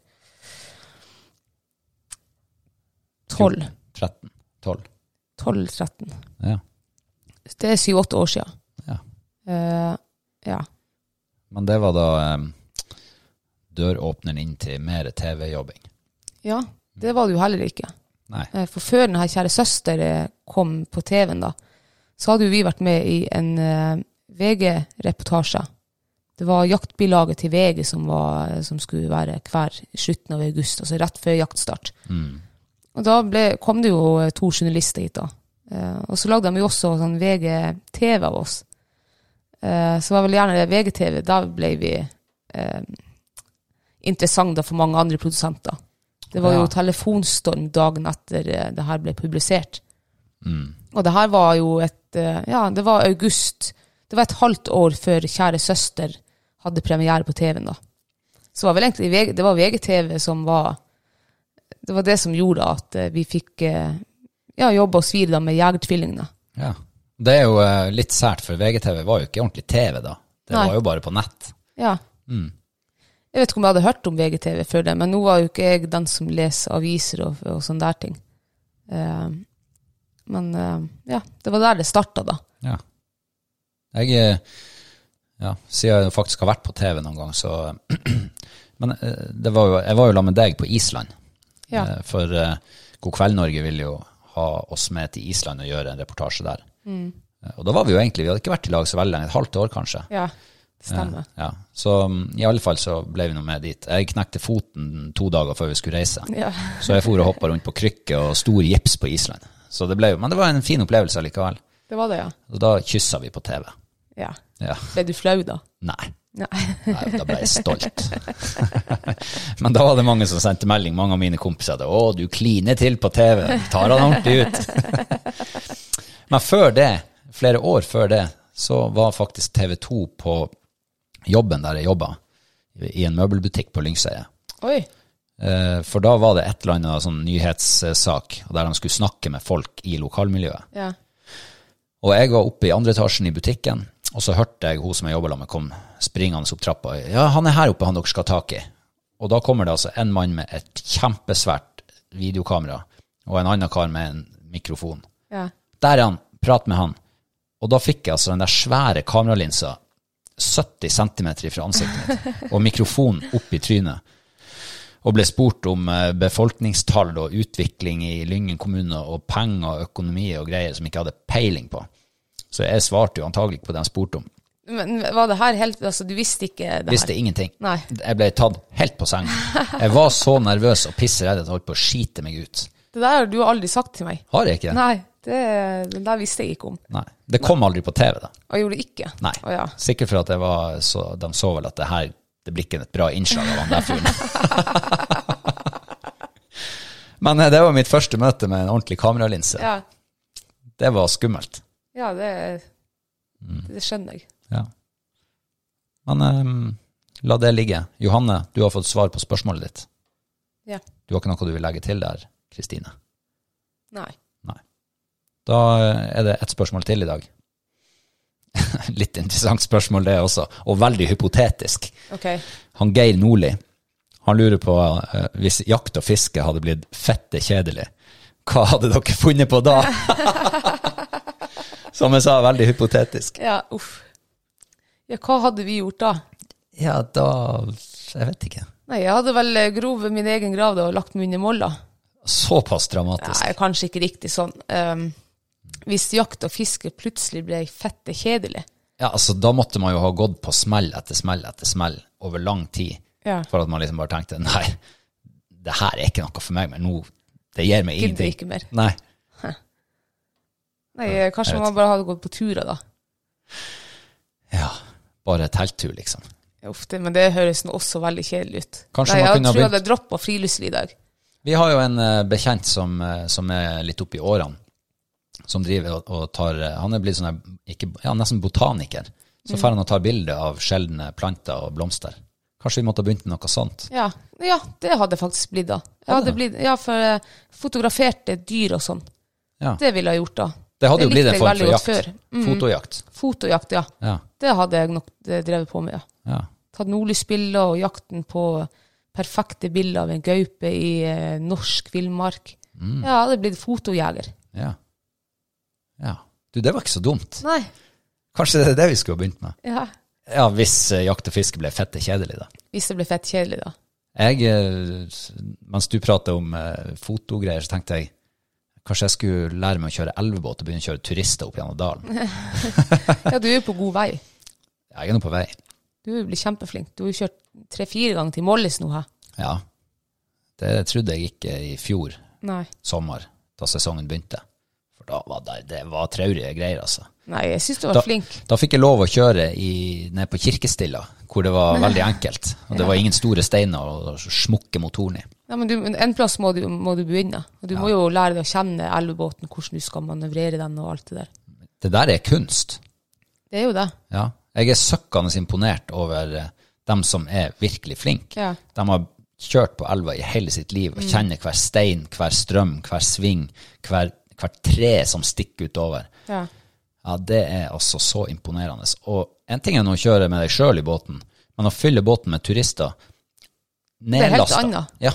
tolv.
tretten. tolv.
tolv tretten.
Ja.
Det er syv-åtte år siden.
Ja.
Uh, ja.
Men det var da um, døråpneren inn til mer T V-jobbing.
Ja, det var det jo heller ikke.
Nei.
Uh, for før denne Kjære søster kom på T V-en da, så hadde jo vi vært med i en uh, V G-reportasje. Det var jaktbilaget til V G som, var, som skulle være hver slutten av august, altså rett før jaktstart.
Mm.
Og da ble, kom det jo to journalister hit da. Uh, og så lagde de jo også sånn V G-T V av oss. Uh, så var vel gjerne det V G-T V, da ble vi uh, interessant da for mange andre produsenter. Det var jo
Ja.
telefonstorm dagen etter uh, det her ble publisert.
Mm.
Og det her var jo et, uh, ja, det var august. Det var et halvt år før Kjære søster hadde premiere på T V-en da. Så det var vel egentlig V G, det var V G-T V som var, det var det som gjorde at uh, vi fikk uh, ja, jobbe oss videre med jegertvillingene.
Ja. Det er jo uh, litt sært, for V G T V var jo ikke ordentlig T V da. Det
Nei.
var jo bare på nett.
Ja.
Mm.
Jeg vet ikke om jeg hadde hørt om V G T V før det, men nå var jo ikke jeg den som leser aviser og, og sånne der ting. Uh, men uh, ja, det var der det startet da.
Ja. Jeg, ja, siden jeg faktisk har vært på T V noen gang, så men uh, det var jo, jeg var jo la med deg på Island.
Ja.
Uh, for uh, God kveld Norge ville jo ha oss med til Island og gjøre en reportasje der.
Mm.
Og da var vi jo egentlig, vi hadde ikke vært i lag så veldig lenge, et halvt år kanskje.
Ja. Stemmer.
Ja, ja. Så um, i alle fall så ble vi nå med dit. Jeg knekte foten to dager før vi skulle reise.
Ja.
Så jeg for og hoppet rundt på krykke og stor gips på Island. Så det ble jo, men det var en fin opplevelse likevel.
Det var det, ja.
Og da kysset vi på T V.
Ja.
Ja.
Ble du flau da?
Nei.
Nei.
Nei, da ble jeg stolt. Men da var det mange som sendte melding, mange av mine kompiser, at, å, du kliner til på T V, tar han ordentlig ut. Men før det, flere år før det, så var faktisk T V to på jobben der jeg jobbet, i en møbelbutikk på Lyngsøya.
Oi.
For da var det et eller annet sånn nyhetssak, der de skulle snakke med folk i lokalmiljøet.
Ja.
Og jeg var oppe i andre etasjen i butikken, og så hørte jeg hun som jeg jobbet med kom springende opp trappa. Ja, han er her oppe, han dere skal ha tak i. Og da kommer det altså en mann med et kjempesvært videokamera, og en annen kar med en mikrofon.
Ja.
Der er han, prat med han. Og da fikk jeg altså den der svære kameralinsa, sytti centimeter fra ansiktet mitt, og mikrofonen opp i trynet. Og ble spurt om befolkningstall og utvikling i Lyngen kommune, og penger og økonomi og greier som jeg ikke hadde peiling på. Så jeg svarte jo antagelig på det han spurte om.
Men var det her helt, altså du visste ikke det her?
Visste ingenting.
Nei.
Jeg ble tatt helt på sengen. Jeg var så nervøs og pisseredd at jeg holdt på å skite meg ut.
Det der har du aldri sagt til meg.
Har jeg ikke?
Nei, det, det der visste jeg ikke om.
Nei, det kom aldri på T V da.
Og gjorde det ikke?
Nei,
Å, ja.
sikkert for at jeg var, så, de så vel at det her, det blir ikke et bra innslag av han der fyren. Men det var mitt første møte med en ordentlig kameralinse.
Ja.
Det var skummelt.
Ja, det, det skjønner jeg.
Ja. Men um, la det ligge. Johanne, du har fått svar på spørsmålet ditt.
Ja.
Du har ikke noe du vil legge til der, Kristine?
Nei.
Nei. Da er det et spørsmål til i dag. Litt interessant spørsmål det også, og veldig hypotetisk.
Okay.
Han Geir Nordli, han lurer på uh, hvis jakt og fiske hadde blitt fette kjedelig, hva hadde dere funnet på da? Som jeg sa, veldig hypotetisk.
Ja, uff. Ja, hva hadde vi gjort da?
Ja, da, jeg vet ikke.
Nei, jeg hadde vel grovet min egen grav da og lagt meg under molla.
Såpass dramatisk.
Nei, kanskje ikke riktig sånn. Um, hvis jakt og fiske plutselig ble fette kjedelig.
Ja, altså da måtte man jo ha gått på smell etter smell etter smell over lang tid.
Ja.
For at man liksom bare tenkte, nei, det her er ikke noe for meg, men nå, det gir meg
Gidder
ingenting.
ikke mer.
Nei.
Nei, kanskje man bare hadde gått på turer da.
Ja, bare telttur liksom.
Uff, det, men det høres nå også veldig kjedelig ut.
Kanskje
Nei,
man
jeg
kunne ha
tror jeg
begynt-
hadde droppet friluftsliv i dag.
Vi har jo en uh, bekjent som, uh, som er litt oppe i årene, som driver og, og tar, uh, han er blitt sånn, her, ikke, ja, nesten botaniker. Så får han å ta bilder av sjeldne planter og blomster. Kanskje vi måtte ha begynt med noe sånt?
Ja, ja, det hadde faktisk blitt da. Jeg hadde blitt, ja, for uh, fotograferte dyr og sånn.
Ja.
Det ville jeg gjort da.
Det hadde jo blitt
likte
en
jeg
form
veldig
for
godt
jakt.
før. Mm.
Fotojakt.
Fotojakt, ja.
Ja,
Det hadde jeg nok eh, drevet på med, ja.
ja.
Tatt nordlysbilder og jakten på perfekte bilder av en gaupe i eh, norsk villmark.
Mm.
Ja, det ble fotojeger.
Ja. Ja. Du, det var ikke så dumt.
Nei,
Kanskje det er det vi skulle ha begynt med.
ja.
Ja, hvis uh, jakt og fiske ble fette kjedelig da.
Hvis det ble fett kjedelig da.
Jeg, uh, mens du pratet om uh, fotogreier, så tenkte jeg, kanskje jeg skulle lære meg å kjøre elvebåt og begynne å kjøre turister opp gjennom dalen.
Ja, du er jo på god vei.
Jeg er nå på vei.
Du blir kjempeflink. Du har jo kjørt tre-fire ganger til Mollis nå her.
Ja, det trodde jeg ikke i fjor
Nei.
sommer, da sesongen begynte. For da var det, det var traurige greier, altså.
Nei, jeg synes du var
Da,
flink.
da fikk jeg lov å kjøre i, ned på Kirkestilla, hvor det var veldig enkelt. Og det var ingen store steiner å smukke motoren i.
Ja, men du, en plass må du, må du begynne. Og du må jo lære deg å kjenne elvebåten, hvordan du skal manøvrere den og alt det der.
Det der er kunst.
Det er jo det.
Ja. Jeg er søkkende imponert over eh, dem som er virkelig flink.
Ja.
De har kjørt på elva i hele sitt liv og kjenner hver stein, hver strøm, hver sving, hver, hver tre som stikker utover.
Ja.
Ja, det er altså så imponerende. Og en ting er nå å kjøre med deg selv i båten, men å fylle båten med turister,
Det er helt
nedlastet.
annet.
Ja,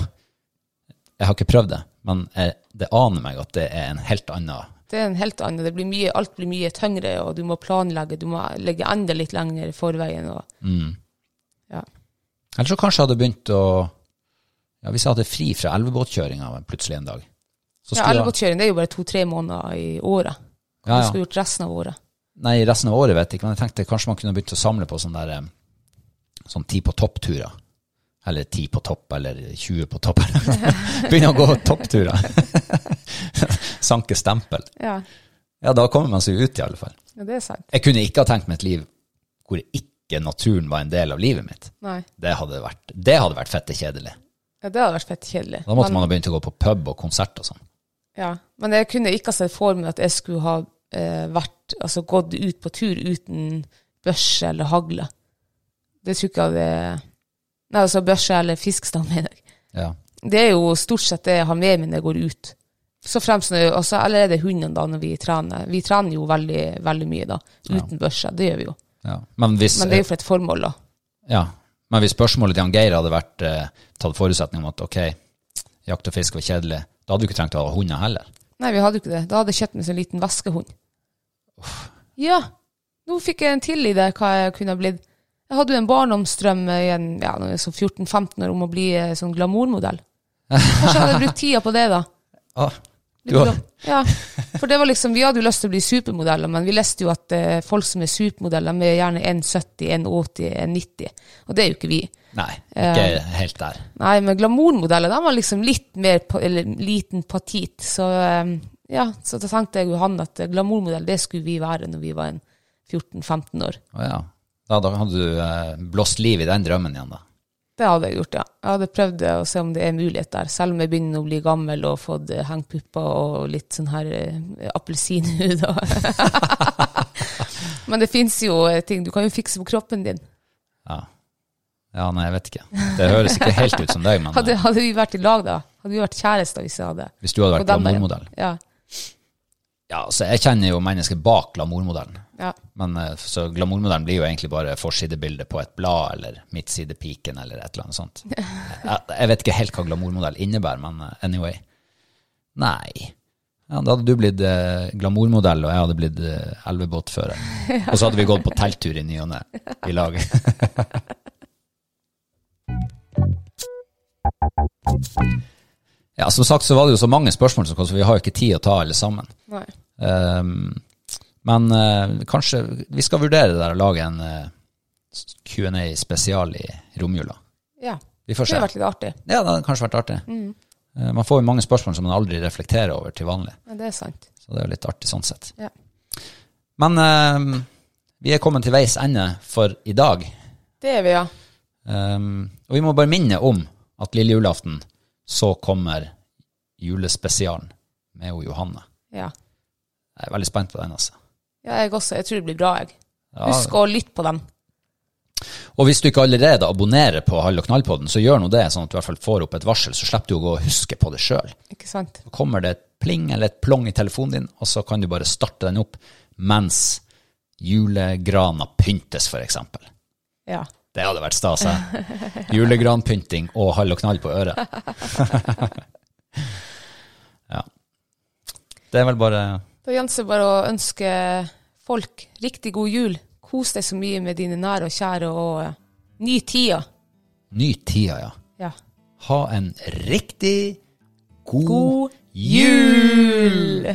jeg har ikke prøvd det, men jeg, det aner meg at det er en helt annen.
Det er en helt annen. Det blir mye, alt blir mye tyngre, og du må planlegge, du må legge enda litt lenger i forveien. Og,
Mm.
ja.
Eller så kanskje jeg hadde begynt å, ja, hvis jeg hadde fri fra elvebåtkjøringa plutselig en dag. Så
Ja,
skulle jeg,
elvebåtkjøring, det er jo bare to-tre måneder i året.
ja,
Du skal
ja.
gjort resten av året.
Nei, resten av året vet jeg ikke, men jeg tenkte kanskje man kunne begynt å samle på sånn der, sånn ti på toppturer. Eller ti på topp, eller tjue på topp. Begynne å gå toppturer. Sanke stempel.
Ja.
Ja, da kommer man seg ut i alle fall.
Ja, det er sant.
Jeg kunne ikke ha tenkt meg et liv hvor ikke naturen var en del av livet mitt.
Nei.
Det hadde vært, det hadde vært fette kjedelig.
Ja, det hadde vært fette kjedelig.
Da måtte
men,
man ha begynt å gå på pub og konsert og sånn.
Ja, men jeg kunne ikke ha sett for meg at jeg skulle ha eh, vært, altså gått ut på tur uten børse eller hagle. Det tror ikke jeg hadde... Nei, altså børse eller fiskestang, mener jeg.
Ja.
Det er jo stort sett det jeg har med meg når jeg går ut. Så fremst når jeg, altså, eller er det hunden da når vi trener. Vi trener jo veldig, veldig mye da, uten ja. børse, det gjør vi jo.
Ja. Men, hvis,
men det er jo for et formål da.
Ja, men hvis spørsmålet til Jan Geir hadde vært eh, tatt forutsetning om at, ok, jakt og fisk var kjedelig, da hadde du ikke trengt å ha hunder heller.
Nei, vi hadde jo ikke det. Da hadde jeg kjøpt meg en liten vaskehund. Uff. Ja, nå fikk jeg en til i det, hva jeg kunne ha blitt. Jeg hadde jo en barndomsdrøm i en, ja, sånn fjorten femten år om å bli sånn glamourmodell. Kanskje hadde jeg brukt tida på det da.
Ah, du har...
Ja, for det var liksom, vi hadde jo lyst til å bli supermodeller, men vi leste jo at eh, folk som er supermodeller med gjerne en sytti, en åtti, en nitti, og det er jo ikke vi.
Nei, ikke eh, helt der.
Nei, men glamourmodeller, de var liksom litt mer, eller liten patit, så eh, ja, så da tenkte jeg jo han at glamourmodell, det skulle vi være når vi var en fjorten femten år.
Å ja, da, da hadde du eh, blåst liv i den drømmen igjen da. Det
hadde jeg gjort, ja. Jeg hadde prøvd å se om det er mulighet der, selv om jeg begynner å bli gammel og fått hengpupper og litt sånn her uh, appelsinhud. Men det finnes jo ting, du kan jo fikse på kroppen din.
Ja, ja nei, jeg vet ikke. Det høres ikke helt ut som deg, men...
Hadde, hadde vi vært i lag da? Hadde vi vært kjærester hvis jeg hadde?
Hvis du hadde vært glamourmodell?
Ja.
Ja, så jeg kjenner jo mennesker bak glamourmodellen.
Ja.
Men så glamourmodellen blir jo egentlig bare forsidebildet på et blad, eller midtsidepiken, eller et eller annet sånt. Jeg, jeg vet ikke helt hva glamourmodell innebærer, men anyway. Nei. Ja, da hadde du blitt eh, glamourmodell, og jeg hadde blitt eh, elvebåtfører. Og så hadde vi gått på telttur i ny og ne, i lag. Ja, som sagt så var det jo så mange spørsmål som kom, så vi har jo ikke tid å ta alle sammen.
Nei.
Um, men uh, kanskje vi skal vurdere det der å lage en uh, Q and A spesial i romjula.
Ja,
vi får se.
Det har vært litt artig.
Ja, det har kanskje vært artig.
Mm.
Uh, man får jo mange spørsmål som man aldri reflekterer over til vanlig.
Ja, det er sant.
Så det er jo litt artig sånn sett.
Ja.
Men uh, vi er kommet til veis ende for i dag.
Det er vi, ja.
Um, og vi må bare minne om at lille julaften så kommer julespesialen med o Johanne.
Ja.
Jeg er veldig spent på den, altså.
Ja, jeg også. Jeg tror det blir bra, jeg.
Ja.
Husk å lytte på den.
Og hvis du ikke allerede abonnerer på Hall og Knall-podden, så gjør noe det, sånn at du i hvert fall får opp et varsel, så slipper du å gå og huske på det selv.
Ikke sant?
Så kommer det et pling eller et plong i telefonen din, og så kan du bare starte den opp mens julegrana pyntes, for eksempel.
Ja.
Det hadde vært stas, jeg. Julegranpynting og Hall og Knall på øret. Ja. Det er vel bare...
Da gjenstår det bare å ønske folk riktig god jul. Kos deg så mye med dine nære og kjære, og uh, ny tida.
Ny tida, ja.
Ja.
Ha en riktig god,
god
jul!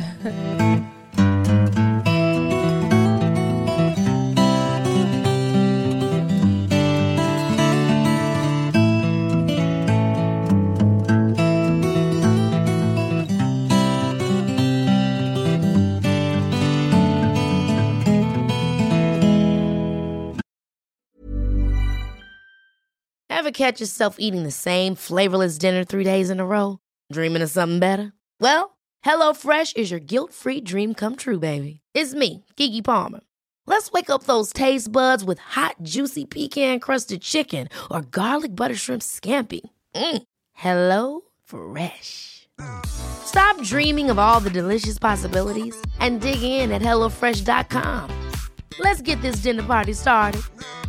Ever catch yourself eating the same flavorless dinner three days in a row? Dreaming of something better? Well, HelloFresh is your guilt-free dream come true, baby. It's me, Keke Palmer. Let's wake up those taste buds with hot, juicy pecan-crusted chicken or garlic butter shrimp scampi. Mm. Hello Fresh. Stop dreaming of all the delicious possibilities and dig in at hello fresh dot com. Let's get this dinner party started.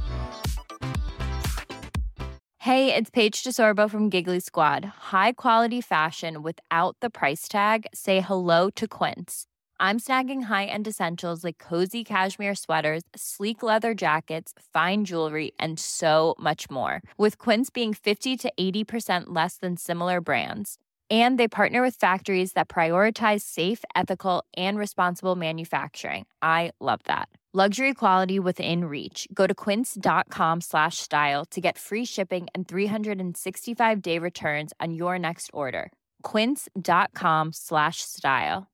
Hey, it's Paige DeSorbo from Giggly Squad. High quality fashion without the price tag. Say hello to Quince. I'm snagging high-end essentials like cozy cashmere sweaters, sleek leather jackets, fine jewelry, and so much more. With Quince being fifty to eighty percent less than similar brands. And they partner with factories that prioritize safe, ethical, and responsible manufacturing. I love that. Luxury quality within reach. Go to quince.com slash style to get free shipping and three sixty-five day returns on your next order. Quince.com slash style.